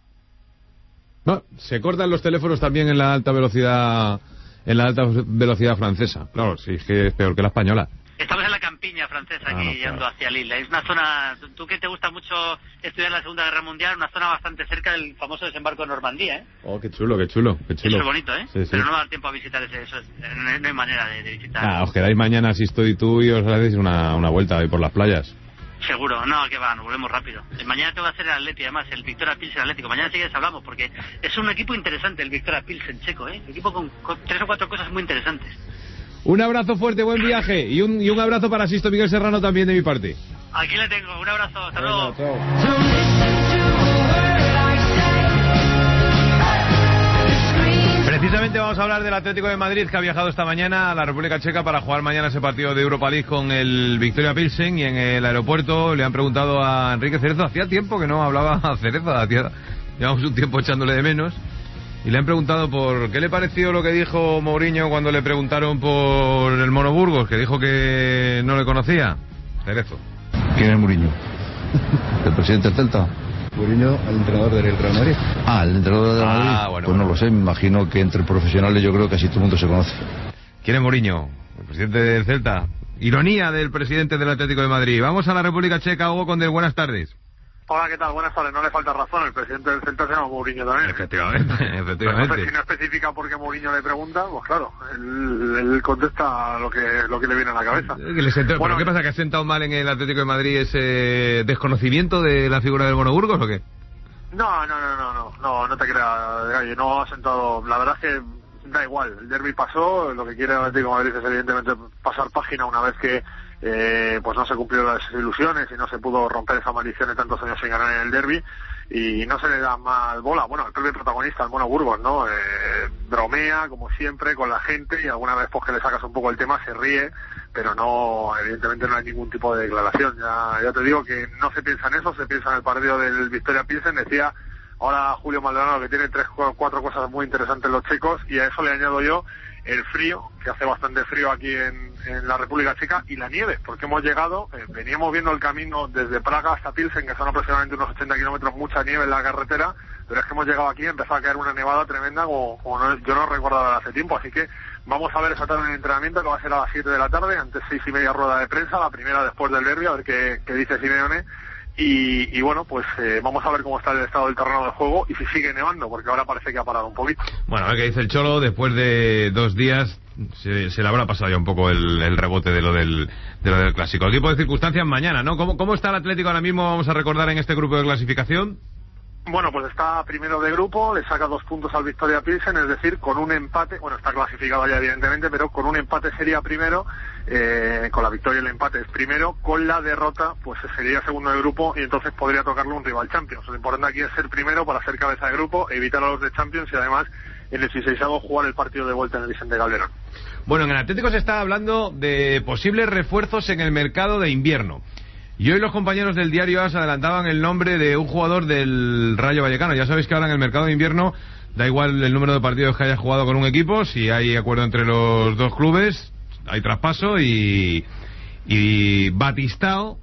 Speaker 2: No, se cortan los teléfonos también en la alta velocidad, en la alta velocidad francesa. Claro, sí, es que es peor que la española.
Speaker 22: Estamos en la campiña francesa, aquí,
Speaker 2: Claro,
Speaker 22: yendo
Speaker 2: claro.
Speaker 22: hacia Lille. Es una zona, tú que te gusta mucho estudiar la Segunda Guerra Mundial, una zona bastante cerca del famoso desembarco de Normandía, ¿eh?
Speaker 2: Oh, qué chulo, qué chulo, qué chulo.
Speaker 22: Eso es bonito, ¿eh?
Speaker 2: Sí, sí.
Speaker 22: Pero no va a dar tiempo a visitar ese, eso es- no, hay, no hay manera de, de visitar.
Speaker 2: Ah, os quedáis mañana si estoy tú y os hacéis una, una vuelta ahí por las playas.
Speaker 22: Seguro, no, que va, nos volvemos rápido. Mañana tengo que hacer el Atleti, además, el Victoria Pilsen Atlético. Mañana sí que les hablamos, porque es un equipo interesante el Victoria Pilsen checo, ¿eh? Un equipo con, con tres o cuatro cosas muy interesantes.
Speaker 2: Un abrazo fuerte, buen viaje y un, y un abrazo para Sisto Miguel Serrano también de mi parte.
Speaker 22: Aquí le tengo, un abrazo, hasta luego.
Speaker 2: Precisamente vamos a hablar del Atlético de Madrid, que ha viajado esta mañana a la República Checa para jugar mañana ese partido de Europa League con el Victoria Pilsen, y en el aeropuerto le han preguntado a Enrique Cerezo, hacía tiempo que no hablaba a Cerezo, hacía, llevamos un tiempo echándole de menos, y le han preguntado por qué le pareció lo que dijo Mourinho cuando le preguntaron por el Mono Burgos, que dijo que no le conocía. Cerezo.
Speaker 5: ¿Quién es Mourinho? ¿El presidente del Celta?
Speaker 6: Mourinho, el entrenador del Real Madrid.
Speaker 5: Ah, el entrenador del
Speaker 2: Ah,
Speaker 5: Madrid.
Speaker 2: bueno,
Speaker 5: pues no
Speaker 2: bueno.
Speaker 5: lo sé, me imagino que entre profesionales yo creo que así todo el mundo se conoce.
Speaker 2: ¿Quién es Mourinho? El presidente del Celta. Ironía del presidente del Atlético de Madrid. Vamos a la República Checa, Hugo Condel, buenas tardes.
Speaker 13: Hola, ¿qué tal? Buenas tardes. No le falta razón. El presidente del Celta se llama Mourinho también.
Speaker 2: Efectivamente,
Speaker 13: Pero
Speaker 2: efectivamente.
Speaker 13: entonces, si no especifica por qué Mourinho le pregunta, pues claro, él, él contesta lo que lo que le viene a la cabeza.
Speaker 2: Eh, que le sentó-
Speaker 13: Bueno,
Speaker 2: ¿Pero qué pasa? ¿Que ha sentado mal en el Atlético de Madrid ese desconocimiento de la figura del Mono Burgos o qué?
Speaker 13: No, no, no, no, no, no, no te creas, Gallo, no ha sentado, la verdad es que da igual, el derbi pasó, lo que quiere el Atlético de Madrid es evidentemente pasar página una vez que eh, pues no se cumplieron las ilusiones y no se pudo romper esa maldición de tantos años sin ganar en el derbi, y no se le da más bola, bueno, el propio protagonista, el Mono Burgos, ¿no? Eh, bromea, como siempre, con la gente, y alguna vez pues que le sacas un poco el tema se ríe, pero no, evidentemente no hay ningún tipo de declaración. Ya, ya te digo que no se piensa en eso, se piensa en el partido del Victoria Pilsen. Decía ahora Julio Maldonado que tiene tres o cuatro cosas muy interesantes los checos, y a eso le añado yo el frío, que hace bastante frío aquí en, en la República Checa, y la nieve, porque hemos llegado, eh, veníamos viendo el camino desde Praga hasta Pilsen, que son aproximadamente unos ochenta kilómetros, mucha nieve en la carretera, pero es que hemos llegado aquí y empezó a caer una nevada tremenda como, como no, yo no recuerdo de hace tiempo, así que vamos a ver esa tarde en el entrenamiento, que va a ser a las siete de la tarde, antes seis y media rueda de prensa, la primera después del derbi, a ver qué, qué dice Simeone. Y, y bueno, pues eh, vamos a ver cómo está el estado del terreno de juego y si sigue nevando, porque ahora parece que ha parado un poquito.
Speaker 2: Bueno, a ver qué dice el Cholo. Después de dos días se, se le habrá pasado ya un poco el, el rebote de lo del de lo del clásico. El equipo de circunstancias mañana, ¿no? ¿Cómo, ¿Cómo está el Atlético ahora mismo? Vamos a recordar en este grupo de clasificación.
Speaker 13: Bueno, pues está primero de grupo, le saca dos puntos al Victoria Pilsen, es decir, con un empate, bueno, está clasificado ya evidentemente, pero con un empate sería primero, eh, con la victoria y el empate es primero, con la derrota pues sería segundo de grupo, y entonces podría tocarle un rival Champions. Lo importante aquí es ser primero para ser cabeza de grupo, evitar a los de Champions y además en el dieciseisavo jugar el partido de vuelta en el Vicente Calderón.
Speaker 2: Bueno, en el Atlético se está hablando de posibles refuerzos en el mercado de invierno. Y hoy los compañeros del diario AS adelantaban el nombre de un jugador del Rayo Vallecano. Ya sabéis que ahora en el mercado de invierno da igual el número de partidos que haya jugado con un equipo, si hay acuerdo entre los dos clubes, hay traspaso y, y Batistao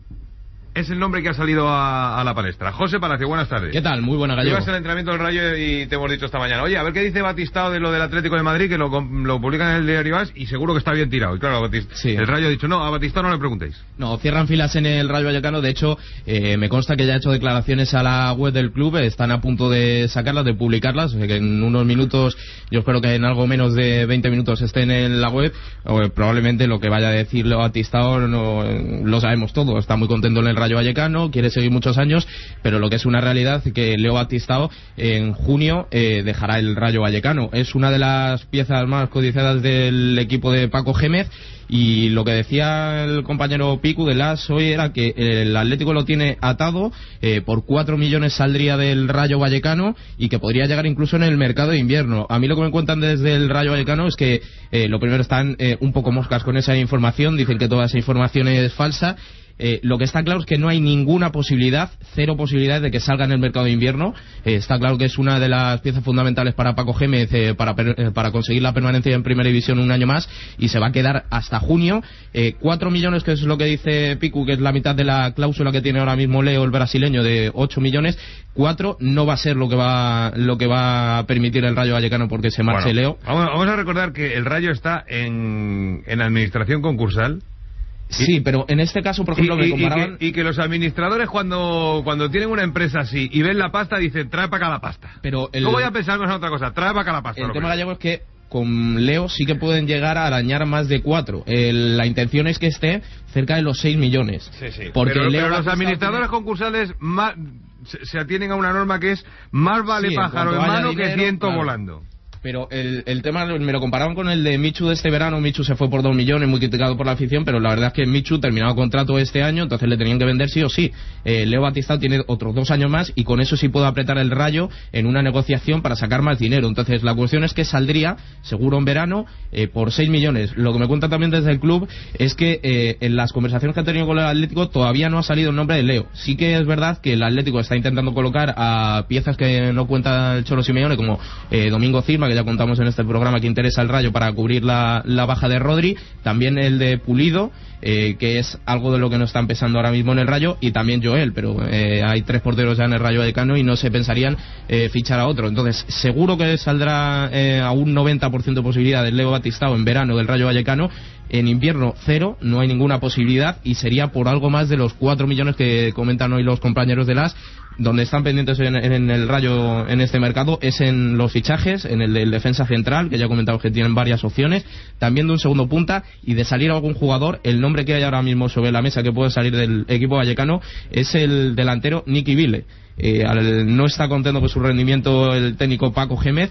Speaker 2: es el nombre que ha salido a, a la palestra. José Palacio, buenas tardes.
Speaker 3: ¿Qué tal? Muy buena, Gallego.
Speaker 2: Llevas el entrenamiento del Rayo y te hemos dicho esta mañana, oye, a ver qué dice Batistao de lo del Atlético de Madrid, que lo, lo publican en el diario AS y seguro que está bien tirado. Y claro, Batist... sí. El Rayo ha dicho, no, a Batistao no le preguntéis.
Speaker 3: No, cierran filas en el Rayo Vallecano. De hecho, eh, me consta que ya ha hecho declaraciones a la web del club, están a punto de sacarlas, de publicarlas, o sea que en unos minutos, yo espero que en algo menos de veinte minutos estén en la web. O, probablemente lo que vaya a decirle Batistao no, lo sabemos todo. Está muy contento en el Rayo Vallecano, quiere seguir muchos años, pero lo que es una realidad es que Leo Batistao en junio eh, dejará el Rayo Vallecano. Es una de las piezas más codiciadas del equipo de Paco Gémez, y lo que decía el compañero Picu de Las hoy era que el Atlético lo tiene atado, eh, por cuatro millones saldría del Rayo Vallecano y que podría llegar incluso en el mercado de invierno. A mí lo que me cuentan desde el Rayo Vallecano es que eh, lo primero están eh, un poco moscas con esa información, dicen que toda esa información es falsa. Eh, lo que está claro es que no hay ninguna posibilidad, cero posibilidad de que salga en el mercado de invierno. Eh, está claro que es una de las piezas fundamentales para Paco Gémez eh, para, eh, para conseguir la permanencia en Primera División un año más, y se va a quedar hasta junio. Eh, cuatro millones, que es lo que dice Picu, que es la mitad de la cláusula que tiene ahora mismo Leo, el brasileño, de ocho millones. Cuatro no va a ser lo que va lo que va a permitir el Rayo Vallecano porque se marche
Speaker 2: bueno,
Speaker 3: Leo.
Speaker 2: Vamos, vamos a recordar que el Rayo está en, en administración concursal.
Speaker 3: Sí, pero en este caso, por ejemplo,
Speaker 2: y,
Speaker 3: me
Speaker 2: y,
Speaker 3: comparaban...
Speaker 2: y, que, y que los administradores cuando cuando tienen una empresa así y ven la pasta, dicen, trae para acá la pasta.
Speaker 3: Pero el...
Speaker 2: No voy a pensar en otra cosa, trae para acá la pasta.
Speaker 3: El tema gallego es que con Leo sí que pueden llegar a arañar más de cuatro. El, la intención es que esté cerca de los seis millones.
Speaker 2: Sí, sí.
Speaker 3: Porque
Speaker 2: pero,
Speaker 3: Leo
Speaker 2: pero los administradores tiene... concursales más, se, se atienen a una norma que es más vale sí, pájaro en, en mano dinero, que ciento claro. volando.
Speaker 3: Pero el, el tema me lo comparaban con el de Michu de este verano. Michu se fue por dos millones, muy criticado por la afición, pero la verdad es que Michu terminaba contrato este año, entonces le tenían que vender sí o sí. Eh, Leo Batistao tiene otros dos años más y con eso sí puede apretar el Rayo en una negociación para sacar más dinero. Entonces la cuestión es que saldría, seguro en verano, eh, por seis millones. Lo que me cuenta también desde el club es que eh, en las conversaciones que ha tenido con el Atlético todavía no ha salido el nombre de Leo. Sí que es verdad que el Atlético está intentando colocar a piezas que no cuenta el Cholo Simeone, como eh, Domingo Cirma, que ya contamos en este programa, que interesa al Rayo para cubrir la, la baja de Rodri, también el de Pulido, eh, que es algo de lo que no está empezando ahora mismo en el Rayo, y también Joel, pero eh, hay tres porteros ya en el Rayo Vallecano y no se pensarían eh, fichar a otro. Entonces seguro que saldrá eh, a un noventa por ciento de posibilidad del Leo Batistao en verano del Rayo Vallecano. En invierno cero, no hay ninguna posibilidad, y sería por algo más de los cuatro millones que comentan hoy los compañeros de Las. Donde están pendientes en, en el Rayo en este mercado es en los fichajes, en el del defensa central, que ya he comentado que tienen varias opciones, también de un segundo punta, y de salir algún jugador. El nombre que hay ahora mismo sobre la mesa que puede salir del equipo vallecano es el delantero Nicky Vile. Eh, al, no está contento con su rendimiento el técnico Paco Gémez,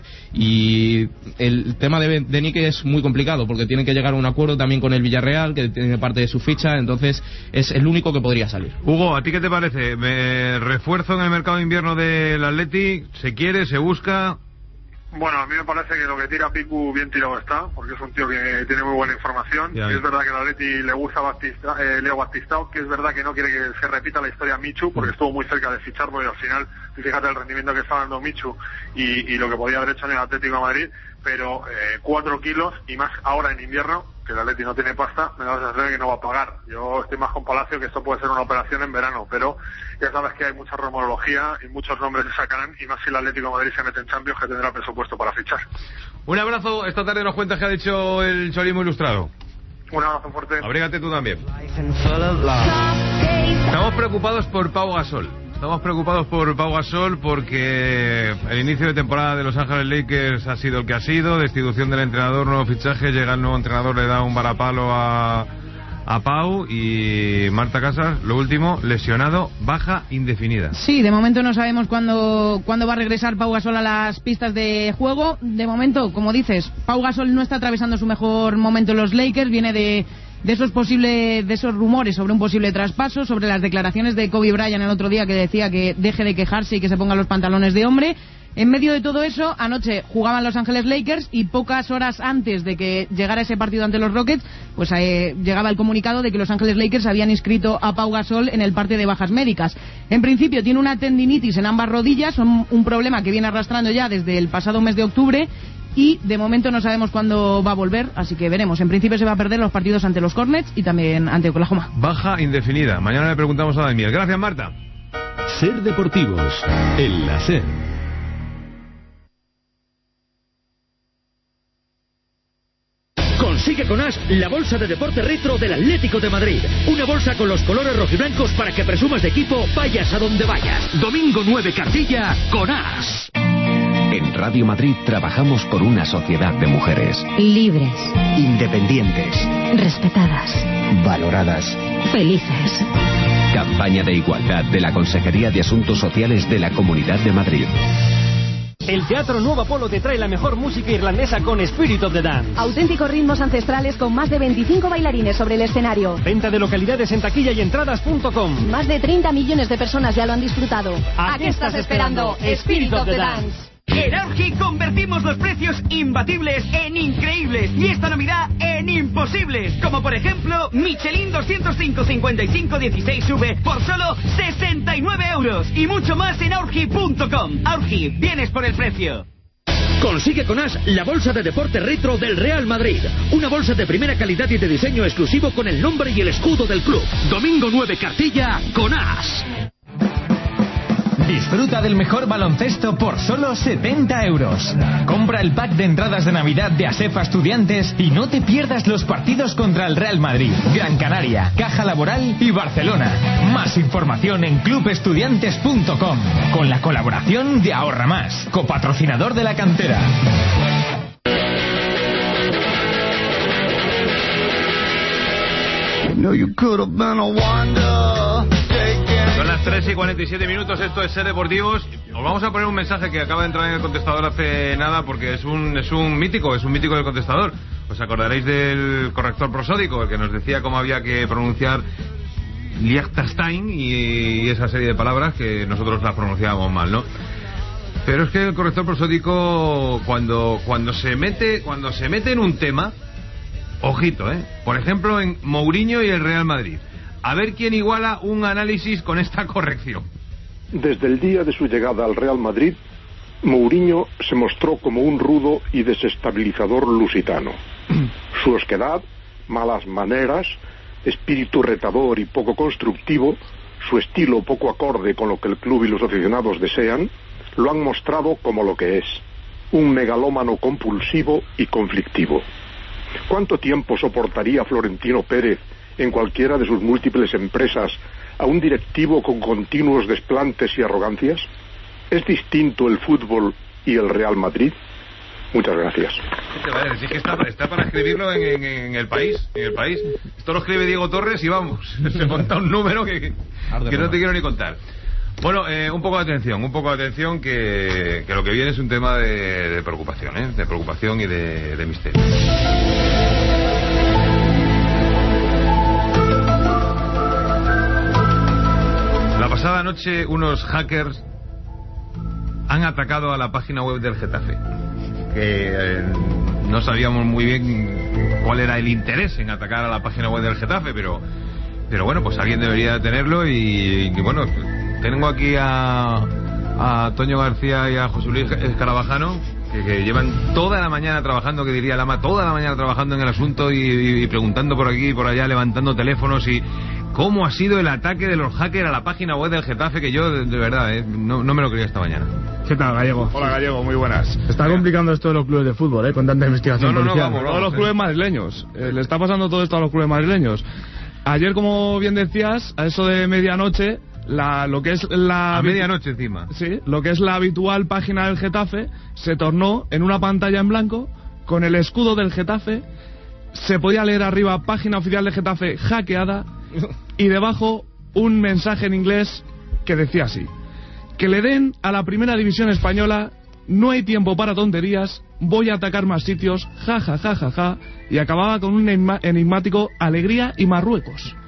Speaker 3: y el tema de, de Nicky es muy complicado porque tiene que llegar a un acuerdo también con el Villarreal, que tiene parte de su ficha, entonces es el único que podría salir.
Speaker 2: Hugo, ¿a ti qué te parece? ¿Me refuerzo en el mercado de invierno del Atleti? ¿Se quiere? ¿Se busca?
Speaker 13: Bueno, a mí me parece que lo que tira Picu bien tirado está, porque es un tío que tiene muy buena información. Y es verdad que al Atleti le gusta Batista, eh, Leo Batistao, que es verdad que no quiere que se repita la historia Michu, porque estuvo muy cerca de fichar, porque al final, fíjate el rendimiento que está dando Michu y, y lo que podía haber hecho en el Atlético de Madrid, pero eh, cuatro kilos y más ahora en invierno, que el Atleti no tiene pasta, me da la sensación de que no va a pagar. Yo estoy más con Palacio, que esto puede ser una operación en verano, pero ya sabes que hay mucha rumorología y muchos nombres se sacarán, y más si el Atlético de Madrid se mete en Champions, que tendrá presupuesto para fichar.
Speaker 2: Un abrazo. Esta tarde nos cuentas qué ha dicho el Cholismo Ilustrado.
Speaker 13: Un abrazo fuerte.
Speaker 2: Abrígate tú también. Estamos preocupados por Pau Gasol. Estamos preocupados por Pau Gasol porque el inicio de temporada de Los Ángeles Lakers ha sido el que ha sido. Destitución del entrenador, nuevo fichaje, llega el nuevo entrenador, le da un varapalo a, a Pau, y Marta Casas, lo último, lesionado, baja indefinida.
Speaker 4: Sí, de momento no sabemos cuándo, cuándo va a regresar Pau Gasol a las pistas de juego. De momento, como dices, Pau Gasol no está atravesando su mejor momento en los Lakers, viene de... de esos posibles, de esos rumores sobre un posible traspaso, sobre las declaraciones de Kobe Bryant el otro día, que decía que deje de quejarse y que se ponga los pantalones de hombre. En medio de todo eso, anoche jugaban Los Ángeles Lakers y pocas horas antes de que llegara ese partido ante los Rockets, pues eh, llegaba el comunicado de que Los Ángeles Lakers habían inscrito a Pau Gasol en el parte de bajas médicas. En principio tiene una tendinitis en ambas rodillas, son un problema que viene arrastrando ya desde el pasado mes de octubre y de momento no sabemos cuándo va a volver, así que veremos. En principio se va a perder los partidos ante los Hornets y también ante Oklahoma.
Speaker 2: Baja indefinida. Mañana le preguntamos a Daniel. Gracias, Marta.
Speaker 1: Ser Deportivos, en la SER.
Speaker 7: Consigue con As la bolsa de deporte retro del Atlético de Madrid. Una bolsa con los colores rojiblancos para que presumas de equipo, vayas a donde vayas. Domingo nueve, Cartilla, con As.
Speaker 9: En Radio Madrid trabajamos por una sociedad de mujeres
Speaker 19: Libres,
Speaker 9: independientes,
Speaker 19: respetadas,
Speaker 9: valoradas,
Speaker 19: felices.
Speaker 9: Campaña de igualdad de la Consejería de Asuntos Sociales de la Comunidad de Madrid.
Speaker 23: El Teatro Nuevo Apolo te trae la mejor música irlandesa con Spirit of the Dance.
Speaker 24: Auténticos ritmos ancestrales con más de veinticinco bailarines sobre el escenario.
Speaker 23: Venta de localidades en taquilla y entradas punto com.
Speaker 24: Más de treinta millones de personas ya lo han disfrutado.
Speaker 23: ¿A qué estás esperando? Spirit of the Dance.
Speaker 25: En Aurgi convertimos los precios imbatibles en increíbles y esta Navidad en imposibles. Como por ejemplo, Michelin doscientos cinco cincuenta y cinco dieciséis V por solo sesenta y nueve euros. Y mucho más en aurgi punto com. Aurgi, vienes por el precio.
Speaker 7: Consigue con As la bolsa de deporte retro del Real Madrid. Una bolsa de primera calidad y de diseño exclusivo con el nombre y el escudo del club. Domingo nueve, Cartilla, con As.
Speaker 26: Disfruta del mejor baloncesto por solo setenta euros. Compra el pack de entradas de Navidad de Asefa Estudiantes y no te pierdas los partidos contra el Real Madrid, Gran Canaria, Caja Laboral y Barcelona. Más información en club estudiantes punto com, con la colaboración de Ahorra Más, copatrocinador de la cantera.
Speaker 2: No, you could have been a wonder. Son las tres y cuarenta y siete minutos, esto es Ser Deportivos. Os vamos a poner un mensaje que acaba de entrar en el contestador hace nada porque es un es un mítico, es un mítico del contestador. Os acordaréis del corrector prosódico, el que nos decía cómo había que pronunciar Liechtenstein y esa serie de palabras que nosotros las pronunciábamos mal, ¿no? Pero es que el corrector prosódico cuando cuando se mete cuando se mete en un tema, ojito, ¿eh? Por ejemplo, en Mourinho y el Real Madrid. A ver quién iguala un análisis con esta corrección.
Speaker 27: Desde el día de su llegada al Real Madrid, Mourinho se mostró como un rudo y desestabilizador lusitano. Su osquedad, malas maneras, espíritu retador y poco constructivo, su estilo poco acorde con lo que el club y los aficionados desean, lo han mostrado como lo que es, un megalómano compulsivo y conflictivo. ¿Cuánto tiempo soportaría Florentino Pérez en cualquiera de sus múltiples empresas a un directivo con continuos desplantes y arrogancias? ¿Es distinto el fútbol y el Real Madrid? Muchas gracias.
Speaker 2: ¿Qué te va a decir? Que está, está para escribirlo en, en, en el país, en el país. Esto lo escribe Diego Torres y vamos, se monta un número que, que, que no te quiero ni contar. Bueno, eh, un poco de atención, un poco de atención que, que lo que viene es un tema de, de preocupación, ¿eh? De preocupación y de, de misterio. La pasada noche unos hackers han atacado a la página web del Getafe, que eh, no sabíamos muy bien cuál era el interés en atacar a la página web del Getafe, pero pero bueno, pues alguien debería tenerlo y, y bueno, tengo aquí a, a Toño García y a José Luis Escarabajano, que, que llevan toda la mañana trabajando, que diría Lama, toda la mañana trabajando en el asunto y, y, y preguntando por aquí y por allá, levantando teléfonos y cómo ha sido el ataque de los hackers a la página web del Getafe, que yo de, de verdad eh, no, no me lo creía esta mañana.
Speaker 28: ¿Qué tal, Gallego?
Speaker 2: Hola, Gallego, muy buenas.
Speaker 28: Se está complicando esto de los clubes de fútbol, ¿eh? Con tanta investigación
Speaker 2: no, no,
Speaker 28: policial.
Speaker 2: No, vamos,
Speaker 28: Todos los clubes madrileños. Eh, le está pasando todo esto a los clubes madrileños. Ayer, como bien decías, a eso de medianoche, la, lo que es la...
Speaker 2: A medianoche encima.
Speaker 28: Sí, lo que es la habitual página del Getafe se tornó en una pantalla en blanco con el escudo del Getafe. Se podía leer arriba, página oficial de Getafe hackeada, y debajo un mensaje en inglés que decía así: que le den a la primera división española, no hay tiempo para tonterías, voy a atacar más sitios, ja ja ja ja ja, y acababa con un enigmático alegría y Marruecos.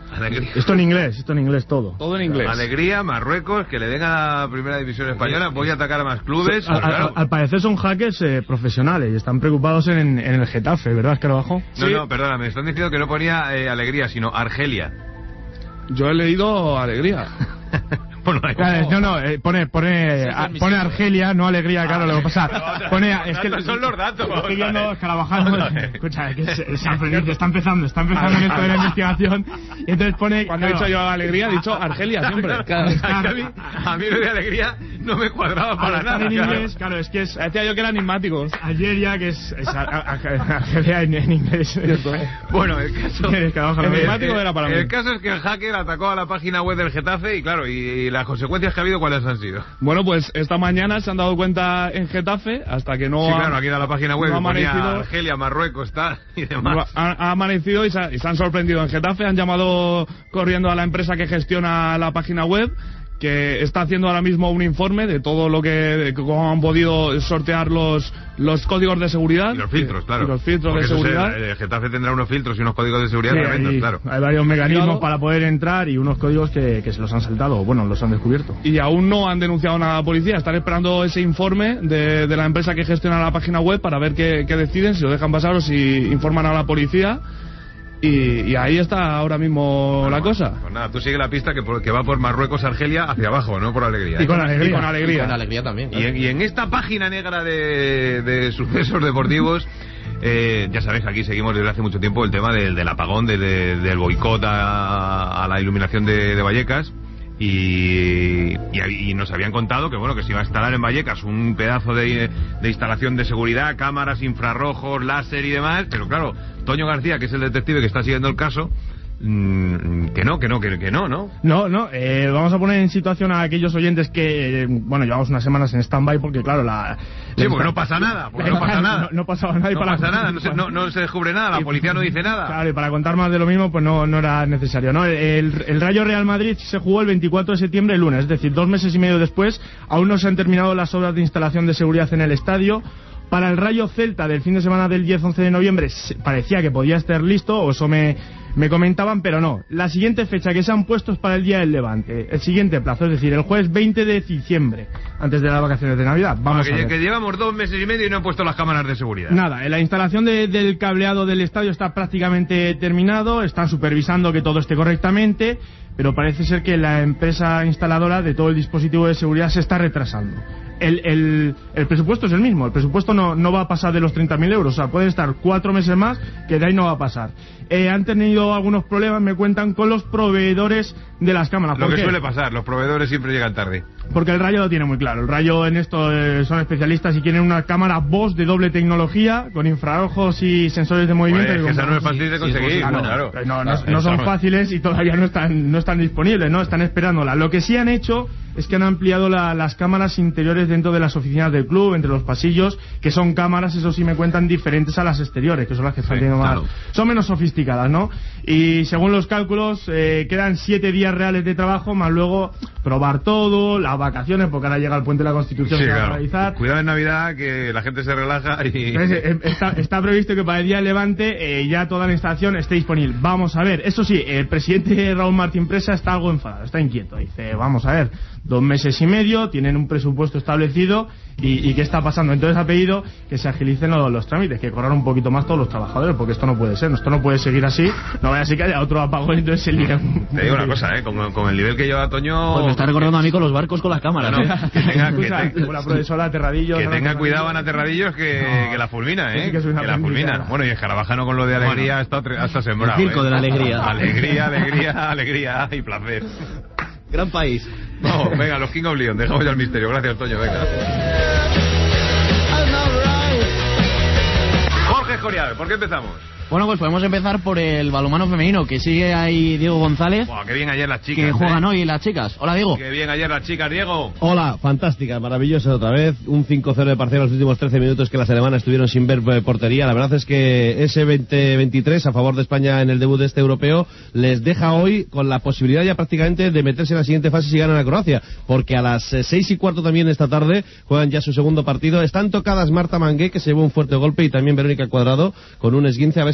Speaker 2: Alegría.
Speaker 8: Esto en inglés, esto en inglés todo.
Speaker 28: Todo en inglés.
Speaker 2: Alegría, Marruecos, que le den a la primera división española, voy a atacar a más clubes.
Speaker 8: Sí, al,
Speaker 2: pues, claro.
Speaker 8: al, al parecer son hackers eh, profesionales y están preocupados en, en el Getafe, ¿verdad, Escarabajo?
Speaker 2: No,
Speaker 8: Sí.
Speaker 2: no, perdona, me están diciendo que no ponía eh, alegría, sino Argelia.
Speaker 28: Yo he leído alegría.
Speaker 2: Bueno,
Speaker 8: Claro, no, no, eh, pone, pone,
Speaker 2: Sí,
Speaker 8: a- pone Argelia, no alegría, claro, lo que pasa. Pone, es que
Speaker 2: Estos son los datos.
Speaker 8: estoy viendo Escarabajano, escucha, que es, es San Felipe, está empezando, está empezando en esto de la investigación, y entonces pone...
Speaker 28: Cuando he
Speaker 8: claro,
Speaker 28: dicho yo alegría, he dicho Argelia siempre.
Speaker 8: Claro,
Speaker 2: a, mí, a mí lo de alegría no me cuadraba para
Speaker 8: Al
Speaker 2: nada.
Speaker 8: estar en
Speaker 2: claro.
Speaker 8: inglés, claro, es que es
Speaker 28: Decía yo que eran enigmáticos.
Speaker 8: Algeria, que es, es a- a- a- Argelia en, en inglés.
Speaker 2: Bueno, el caso,
Speaker 8: Escarabajano,
Speaker 2: el,
Speaker 28: enigmático
Speaker 2: el-
Speaker 28: era para mí.
Speaker 2: el caso es que el hacker atacó a la página web del Getafe y claro, y, y las consecuencias que ha habido, ¿cuáles han sido?
Speaker 28: Bueno, pues esta mañana se han dado cuenta en Getafe, hasta que no
Speaker 2: Sí,
Speaker 28: ha,
Speaker 2: claro, aquí da la página web,
Speaker 28: no ha
Speaker 2: y ponía
Speaker 28: amanecido,
Speaker 2: Argelia, Marruecos, tal, y demás.
Speaker 28: ha, ha amanecido y se, ha- y se han sorprendido en Getafe, han llamado corriendo a la empresa que gestiona la página web, que está haciendo ahora mismo un informe de todo lo que, de cómo han podido sortear los, los códigos de seguridad.
Speaker 2: Y los filtros, claro.
Speaker 28: Y los filtros
Speaker 2: Porque
Speaker 28: de
Speaker 2: eso
Speaker 28: seguridad.
Speaker 2: se- el Getafe tendrá unos filtros y unos códigos de seguridad
Speaker 8: Sí,
Speaker 2: tremendos,
Speaker 8: hay,
Speaker 2: claro.
Speaker 8: hay varios mecanismos
Speaker 28: Claro.
Speaker 8: para poder entrar y unos códigos que, que se los han saltado, bueno, los han descubierto.
Speaker 28: Y aún no han denunciado nada a la policía. Están esperando ese informe de, de la empresa que gestiona la página web para ver qué, qué deciden, si lo dejan pasar o si informan a la policía. Y, y ahí está ahora mismo la cosa.
Speaker 2: Pues nada, tú sigue la pista que, por- que va por Marruecos, Argelia, hacia abajo, no por alegría.
Speaker 8: Y con alegría.
Speaker 28: Y con
Speaker 3: Y
Speaker 28: alegría.
Speaker 3: con alegría también.
Speaker 2: Y en, y en esta página negra de, de sucesos deportivos, eh, ya sabéis, aquí seguimos desde hace mucho tiempo el tema del, del apagón, de- de- del boicot a, a la iluminación de, de Vallecas. Y, y, y nos habían contado que bueno que se iba a instalar en Vallecas un pedazo de, de instalación de seguridad, cámaras, infrarrojos, láser y demás, pero claro, Toño García, que es el detective que está siguiendo el caso, mmm, que no, que no, que, que no, ¿no?
Speaker 8: No, no, eh, vamos a poner en situación a aquellos oyentes que, eh, bueno, llevamos unas semanas en stand-by porque, claro, la...
Speaker 2: Sí,
Speaker 8: la-
Speaker 2: porque no pasa nada, porque no pasa nada.
Speaker 8: No, no pasaba nada y
Speaker 2: No
Speaker 8: para...
Speaker 2: pasa nada, no se, no, no se descubre nada, la policía no dice nada.
Speaker 8: Claro, y para contar más de lo mismo, pues no, no era necesario, ¿no? El, el Rayo Real Madrid se jugó el veinticuatro de septiembre, el lunes, es decir, dos meses y medio después, aún no se han terminado las obras de instalación de seguridad en el estadio. Para el Rayo Celta del fin de semana del diez once de noviembre se- parecía que podía estar listo, o eso me, me comentaban, pero no. La siguiente fecha que se han puesto es para el día del Levante, el siguiente plazo, es decir, el jueves veinte de diciembre, antes de las vacaciones de Navidad. Vamos
Speaker 2: que,
Speaker 8: a ver.
Speaker 2: que llevamos dos meses y medio y no han puesto las cámaras de seguridad.
Speaker 8: Nada, la instalación de- del cableado del estadio está prácticamente terminado, están supervisando que todo esté correctamente, pero parece ser que la empresa instaladora de todo el dispositivo de seguridad se está retrasando. El, el, el presupuesto es el mismo, el presupuesto no, no va a pasar de los treinta mil euros, o sea, pueden estar cuatro meses más, que de ahí no va a pasar. Eh, han tenido algunos problemas, me cuentan, con los proveedores de las cámaras.
Speaker 2: Lo
Speaker 8: ¿Por
Speaker 2: que
Speaker 8: qué?
Speaker 2: suele pasar, los proveedores siempre llegan tarde.
Speaker 8: Porque el Rayo lo tiene muy claro. El Rayo en esto eh, son especialistas y quieren una cámara Bosch de doble tecnología, con infrarrojos y sensores de movimiento.
Speaker 2: Pues,
Speaker 8: y
Speaker 2: que
Speaker 8: con-
Speaker 2: esa no es fácil de
Speaker 8: Sí,
Speaker 2: conseguir,
Speaker 8: sí, claro,
Speaker 2: claro.
Speaker 8: pero No, no,
Speaker 2: Claro,
Speaker 8: no son
Speaker 2: eso-
Speaker 8: fáciles y todavía no están, no están disponibles, ¿no? Están esperándola. Lo que sí han hecho es que han ampliado la- las cámaras interiores dentro de las oficinas del club, entre los pasillos, que son cámaras, eso sí me cuentan, diferentes a las exteriores, que son las que están
Speaker 2: Sí,
Speaker 8: teniendo más...
Speaker 2: claro.
Speaker 8: Son menos sofisticadas, ¿no? Y según los cálculos, eh, quedan siete días reales de trabajo, más luego probar todo, las vacaciones, porque ahora llega el puente de la Constitución
Speaker 2: Sí,
Speaker 8: que va a
Speaker 2: claro.
Speaker 8: realizar.
Speaker 2: Cuidado en Navidad, que la gente se relaja y...
Speaker 8: Entonces, eh, está, está previsto que para el día del Levante eh, ya toda la instalación esté disponible. Vamos a ver, eso sí, el presidente Raúl Martín Presa está algo enfadado, está inquieto. Dice, vamos a ver, dos meses y medio, tienen un presupuesto establecido y, y ¿qué está pasando? Entonces ha pedido que se agilicen los, los trámites, que corran un poquito más todos los trabajadores, porque esto no puede ser, esto no puede seguir así, no vaya a ser que haya otro apagón, entonces el día...
Speaker 2: Te digo una cosa, ¿eh? Con, con el nivel que lleva Toño...
Speaker 10: Pues me está recordando a mí con los barcos con las cámaras.
Speaker 2: No,
Speaker 10: ¿eh?
Speaker 2: que tenga, que
Speaker 8: Escucha,
Speaker 2: te-
Speaker 8: una profesora Aterradillo,
Speaker 2: que
Speaker 8: ¿no?
Speaker 2: tenga cuidado Ana Terradillos que,
Speaker 8: No.
Speaker 2: que la fulmina,
Speaker 8: Sí,
Speaker 2: ¿eh?
Speaker 8: que es una
Speaker 2: la fulmina.
Speaker 8: aprendiza.
Speaker 2: Bueno, y Escarabajano con lo de alegría está, tre- está sembrado.
Speaker 10: El circo
Speaker 2: ¿eh?
Speaker 10: de la alegría.
Speaker 2: Alegría, alegría, alegría y placer.
Speaker 10: Gran país.
Speaker 2: Vamos, venga, los King of Leon, dejamos ya el misterio. Gracias, Toño, venga. Jorge Escorial, ¿por qué empezamos?
Speaker 10: Bueno, pues podemos empezar por el balonmano femenino, que sigue ahí Diego González,
Speaker 2: Buah, qué bien ayer las chicas.
Speaker 10: que
Speaker 2: ¿eh?
Speaker 10: juegan hoy las chicas. Hola, Diego.
Speaker 2: Qué bien ayer las chicas, Diego.
Speaker 11: Hola, fantástica, maravillosa otra vez. Un cinco cero de parcial los últimos trece minutos que las alemanas estuvieron sin ver eh, portería. La verdad es que ese veinte veintitrés a favor de España en el debut de este europeo les deja hoy con la posibilidad ya prácticamente de meterse en la siguiente fase si ganan a Croacia. Porque a las eh, seis y cuarto también esta tarde juegan ya su segundo partido. Están tocadas Marta Mangué, que se llevó un fuerte golpe, y también Verónica Cuadrado con un esguince. A ver si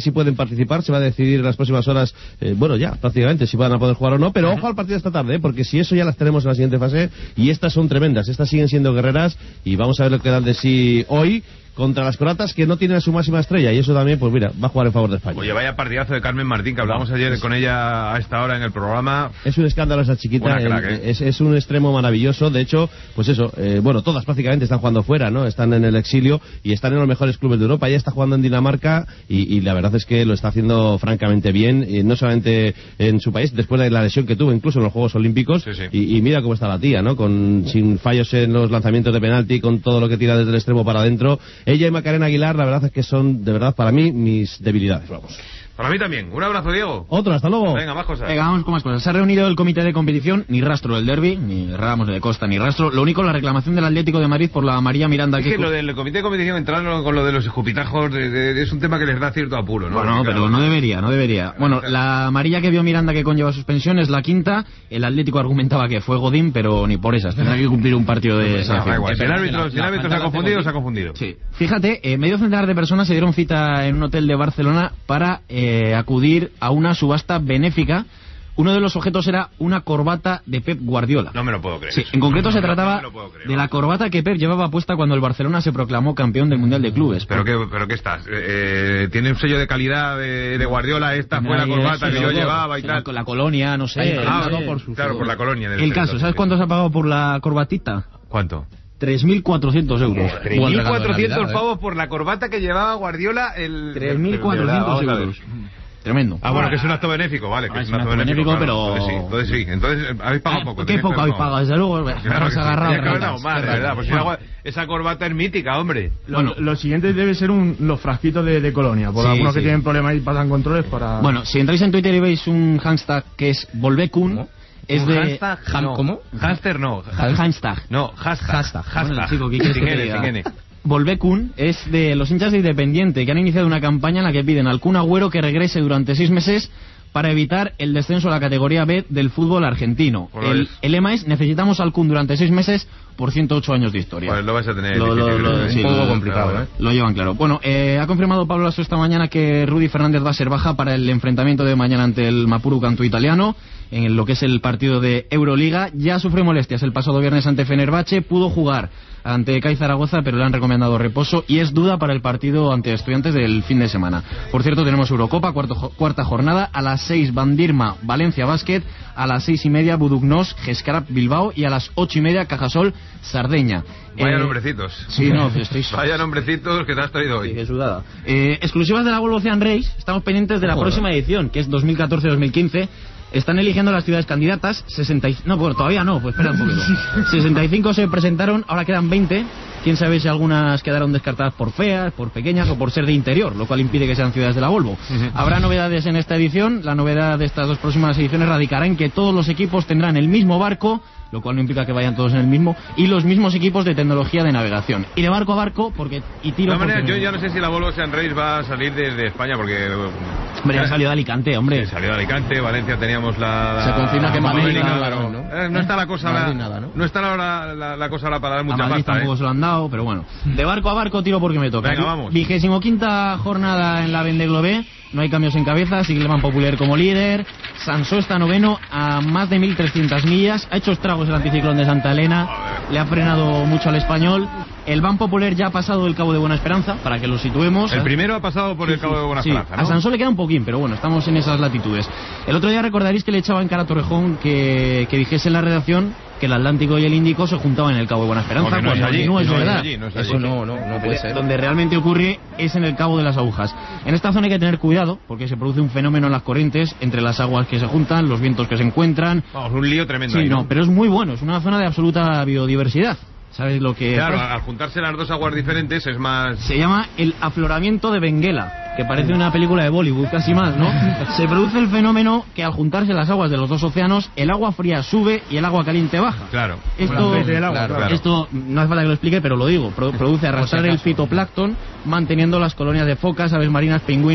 Speaker 11: sí pueden participar. Se va a decidir en las próximas horas, eh, bueno, ya prácticamente si van a poder jugar o no, pero ojo al partido esta tarde, ¿eh? Porque si eso ya las tenemos en la siguiente fase, y estas son tremendas, estas siguen siendo guerreras, y vamos a ver lo que dan de sí hoy contra las croatas, que no tienen a su máxima estrella, y eso también, pues mira, va a jugar en favor de España.
Speaker 2: Oye, vaya partidazo de Carmen Martín, que hablamos ayer con ella a esta hora en el programa.
Speaker 11: Es un escándalo esa chiquita,
Speaker 2: crack,
Speaker 11: el,
Speaker 2: ¿eh?
Speaker 11: es, es un extremo maravilloso. De hecho, pues eso, eh, bueno, todas prácticamente están jugando fuera, ¿no? Están en el exilio y están en los mejores clubes de Europa. Ella está jugando en Dinamarca y, y la verdad es que lo está haciendo francamente bien, y no solamente en su país, después de la lesión que tuvo incluso en los Juegos Olímpicos.
Speaker 2: Sí, sí.
Speaker 11: Y, y mira cómo está la tía, ¿no? Con, sin fallos en los lanzamientos de penalti, con todo lo que tira desde el extremo para adentro. Ella y Macarena Aguilar, la verdad es que son, de verdad, para mí, mis debilidades, vamos.
Speaker 2: Para mí también. Un abrazo, Diego.
Speaker 11: Otro, hasta luego.
Speaker 2: Venga, más cosas.
Speaker 10: Venga, vamos con más cosas. Se ha reunido el comité de competición, ni rastro del derbi, ni Ramos de Costa, ni rastro. Lo único, la reclamación del Atlético de Madrid por la María Miranda.
Speaker 2: Es que, que lo del comité de competición, entrar con lo de los escupitajos, de, de, es un tema que les da cierto apuro, ¿no?
Speaker 10: Bueno, pero no debería, no debería. Bueno, la amarilla que vio Miranda que conlleva suspensión es la quinta. El Atlético argumentaba que fue Godín, pero ni por esas. Tendrá que cumplir un partido de esa.
Speaker 2: No, igual. Si el árbitro, si el árbitro se ha confundido, se ha confundido.
Speaker 10: Sí. Fíjate, eh, medio centenar de personas se dieron cita en un hotel de Barcelona para eh, acudir a una subasta benéfica. Uno de los objetos era una corbata de Pep Guardiola.
Speaker 2: No me lo puedo creer.
Speaker 10: Sí, en concreto
Speaker 2: no,
Speaker 10: se
Speaker 2: no,
Speaker 10: trataba
Speaker 2: no creer,
Speaker 10: de la corbata que Pep llevaba puesta cuando el Barcelona se proclamó campeón del Mundial de Clubes.
Speaker 2: ¿Pero qué, pero qué estás? Eh, ¿Tiene un sello de calidad de, de Guardiola? Esta fue la corbata que yo llevaba y tal.
Speaker 10: Con la colonia, no sé.
Speaker 2: Ah, por su claro, por la colonia.
Speaker 10: El caso, ¿sabes cuánto se ha pagado por la corbatita?
Speaker 2: ¿Cuánto?
Speaker 10: tres mil cuatrocientos euros.
Speaker 2: tres mil cuatrocientos pavos por la corbata que llevaba Guardiola. El
Speaker 10: tres mil cuatrocientos euros. Tremendo.
Speaker 2: Ah, bueno, que es un acto benéfico, vale, que ah, es un acto benéfico, benéfico
Speaker 10: claro,
Speaker 2: pero... Entonces sí, entonces, sí, entonces habéis pagado poco.
Speaker 10: ¿Qué poco habéis pagado? Desde luego,
Speaker 2: claro,
Speaker 10: os agarrado.
Speaker 2: Tenía que haber dado más, de verdad, pues bueno. Esa corbata es mítica, hombre.
Speaker 8: Lo, bueno, lo siguiente debe ser un, los frasquitos de, de colonia, por sí, algunos sí. que tienen problemas y pasan controles para...
Speaker 10: Bueno, si entráis en Twitter y veis un hashtag que es Volvecun, ¿no? Es
Speaker 2: ¿Un
Speaker 10: de...
Speaker 2: hashtag?
Speaker 10: Han,
Speaker 2: no.
Speaker 10: ¿Cómo?
Speaker 2: Hamster no.
Speaker 10: Hashtag.
Speaker 2: No, hashtag.
Speaker 10: Hashtag.
Speaker 2: hashtag.
Speaker 10: Bueno, chico, ¿qué quieres que te diga? Volvecun es de los hinchas de Independiente, que han iniciado una campaña en la que piden al Kun Agüero que regrese durante seis meses para evitar el descenso a la categoría B del fútbol argentino. El, el lema es: necesitamos al Kun durante seis meses por ciento ocho años de historia.
Speaker 2: Pues lo vais a tener
Speaker 10: lo,
Speaker 2: difícil,
Speaker 10: lo, lo, sí,
Speaker 2: un poco
Speaker 10: lo,
Speaker 2: complicado,
Speaker 10: claro,
Speaker 2: ¿eh?
Speaker 10: Lo llevan claro. Bueno, eh, ha confirmado Pablo Lasso esta mañana que Rudy Fernández va a ser baja para el enfrentamiento de mañana ante el Mapuru Cantu italiano, en lo que es el partido de Euroliga. Ya sufrió molestias el pasado viernes ante Fenerbahce, pudo jugar ante C A I Zaragoza, pero le han recomendado reposo y es duda para el partido ante Estudiantes del fin de semana. Por cierto, tenemos Eurocopa, cuarto, cuarta jornada, a las seis Bandirma, Valencia Basket, a las seis y media Budugnos, Gescarap Bilbao y a las ocho y media Cajasol, Sardeña.
Speaker 2: Vaya
Speaker 10: eh,
Speaker 2: nombrecitos.
Speaker 10: Sí, no, estoy...
Speaker 2: Vaya nombrecitos que te has traído hoy.
Speaker 10: Sí, qué sudada. Eh, exclusivas de la Volvo Ocean Race, estamos pendientes de la Joder. próxima edición, que es dos mil catorce dos mil quince. Están eligiendo las ciudades candidatas, sesenta y... No, bueno, todavía no, pues espera un poquito. sesenta y cinco se presentaron, ahora quedan veinte. Quién sabe si algunas quedaron descartadas por feas, por pequeñas o por ser de interior, lo cual impide que sean ciudades de la Volvo. Uh-huh. Habrá novedades en esta edición. La novedad de estas dos próximas ediciones radicará en que todos los equipos tendrán el mismo barco, lo cual no implica que vayan todos en el mismo, y los mismos equipos de tecnología de navegación. Y de barco a barco, porque... y tiro
Speaker 2: de manera,
Speaker 10: porque...
Speaker 2: yo ya no sé si la Volvo Ocean Race va a salir desde España, porque...
Speaker 10: Hombre, ha salido de Alicante, hombre.
Speaker 2: Sí, salió de Alicante, Valencia teníamos la... la
Speaker 10: Se confirma que Madrid...
Speaker 2: Claro, ¿no? Eh, no está la cosa...
Speaker 10: Madrid,
Speaker 2: la,
Speaker 10: nada, ¿no?
Speaker 2: no está la, la, la cosa ahora para dar mucha
Speaker 10: a Madrid
Speaker 2: pasta,
Speaker 10: tampoco
Speaker 2: ¿eh?
Speaker 10: se lo han dado, pero bueno. De barco a barco tiro porque me toca.
Speaker 2: Venga, vamos.
Speaker 10: Vigésimo quinta jornada en la Vendeglobe. No hay cambios en cabeza, sigue el Ban Popular como líder. Sansó está noveno a más de mil trescientas millas. Ha hecho estragos el anticiclón de Santa Elena. Le ha frenado mucho al Español. El Ban Popular ya ha pasado el Cabo de Buena Esperanza, para que lo situemos.
Speaker 2: El primero ha pasado por
Speaker 10: sí,
Speaker 2: el Cabo
Speaker 10: sí,
Speaker 2: de Buena
Speaker 10: sí.
Speaker 2: Esperanza, ¿no?
Speaker 10: A Sansó le queda un poquín, pero bueno, estamos en esas latitudes. El otro día recordaréis que le echaba en cara a Torrejón que, que dijese en la redacción que el Atlántico y el Índico se juntaban en el Cabo de Buena Esperanza.
Speaker 2: No, no es allí,
Speaker 10: no es
Speaker 2: no
Speaker 10: verdad.
Speaker 2: Es allí, no es allí.
Speaker 10: Eso no, no, no puede ser. Donde realmente ocurre es en el Cabo de las Agujas. En esta zona hay que tener cuidado, porque se produce un fenómeno en las corrientes, entre las aguas que se juntan, los vientos que se encuentran.
Speaker 2: Vamos, un lío tremendo
Speaker 10: Sí,
Speaker 2: ahí, ¿no?
Speaker 10: no, pero es muy bueno, es una zona de absoluta biodiversidad. ¿Sabes lo que...?
Speaker 2: Claro, al juntarse las dos aguas diferentes es más...
Speaker 10: Se llama el afloramiento de Benguela, que parece una película de Bollywood, casi más, ¿no? Se produce el fenómeno que al juntarse las aguas de los dos océanos, el agua fría sube y el agua caliente baja.
Speaker 2: Claro.
Speaker 10: Esto,
Speaker 8: agua,
Speaker 10: claro,
Speaker 8: claro.
Speaker 10: esto no hace falta que lo explique, pero lo digo. Pro- produce arrastrar el fitoplancton, manteniendo las colonias de focas, aves marinas, pingüinos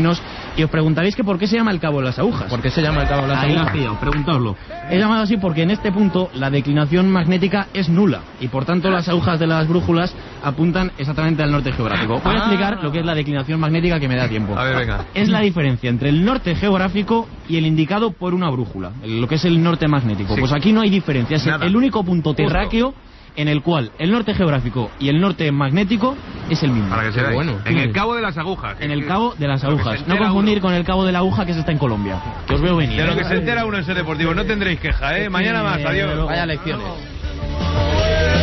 Speaker 10: Y os preguntaréis que por qué se llama el cabo de las agujas.
Speaker 3: ¿Por qué se llama el cabo de las
Speaker 10: Ahí
Speaker 3: agujas?
Speaker 10: la pillado, preguntadlo. He llamado así porque en este punto la declinación magnética es nula y por tanto las agujas de las brújulas apuntan exactamente al norte geográfico. Voy a
Speaker 2: Ah.
Speaker 10: explicar lo que es la declinación magnética, que me da tiempo.
Speaker 2: A ver, venga.
Speaker 10: Es la diferencia entre el norte geográfico y el indicado por una brújula, lo que es el norte magnético.
Speaker 2: Sí.
Speaker 10: Pues aquí no hay diferencia, es
Speaker 2: Nada.
Speaker 10: el único punto terráqueo en el cual el norte geográfico y el norte magnético es el mismo.
Speaker 2: Para que se vea.
Speaker 10: Bueno,
Speaker 2: En el cabo de las agujas.
Speaker 10: en el cabo de las
Speaker 2: De lo que se
Speaker 10: agujas. No
Speaker 2: entera
Speaker 10: confundir
Speaker 2: uno.
Speaker 10: con el cabo de la aguja que se está en Colombia. Que os veo venir.
Speaker 2: De lo
Speaker 10: ¿eh?
Speaker 2: que se entera uno en Ser Deportivo. No tendréis queja, ¿eh? Mañana más. Adiós.
Speaker 3: Vaya lecciones.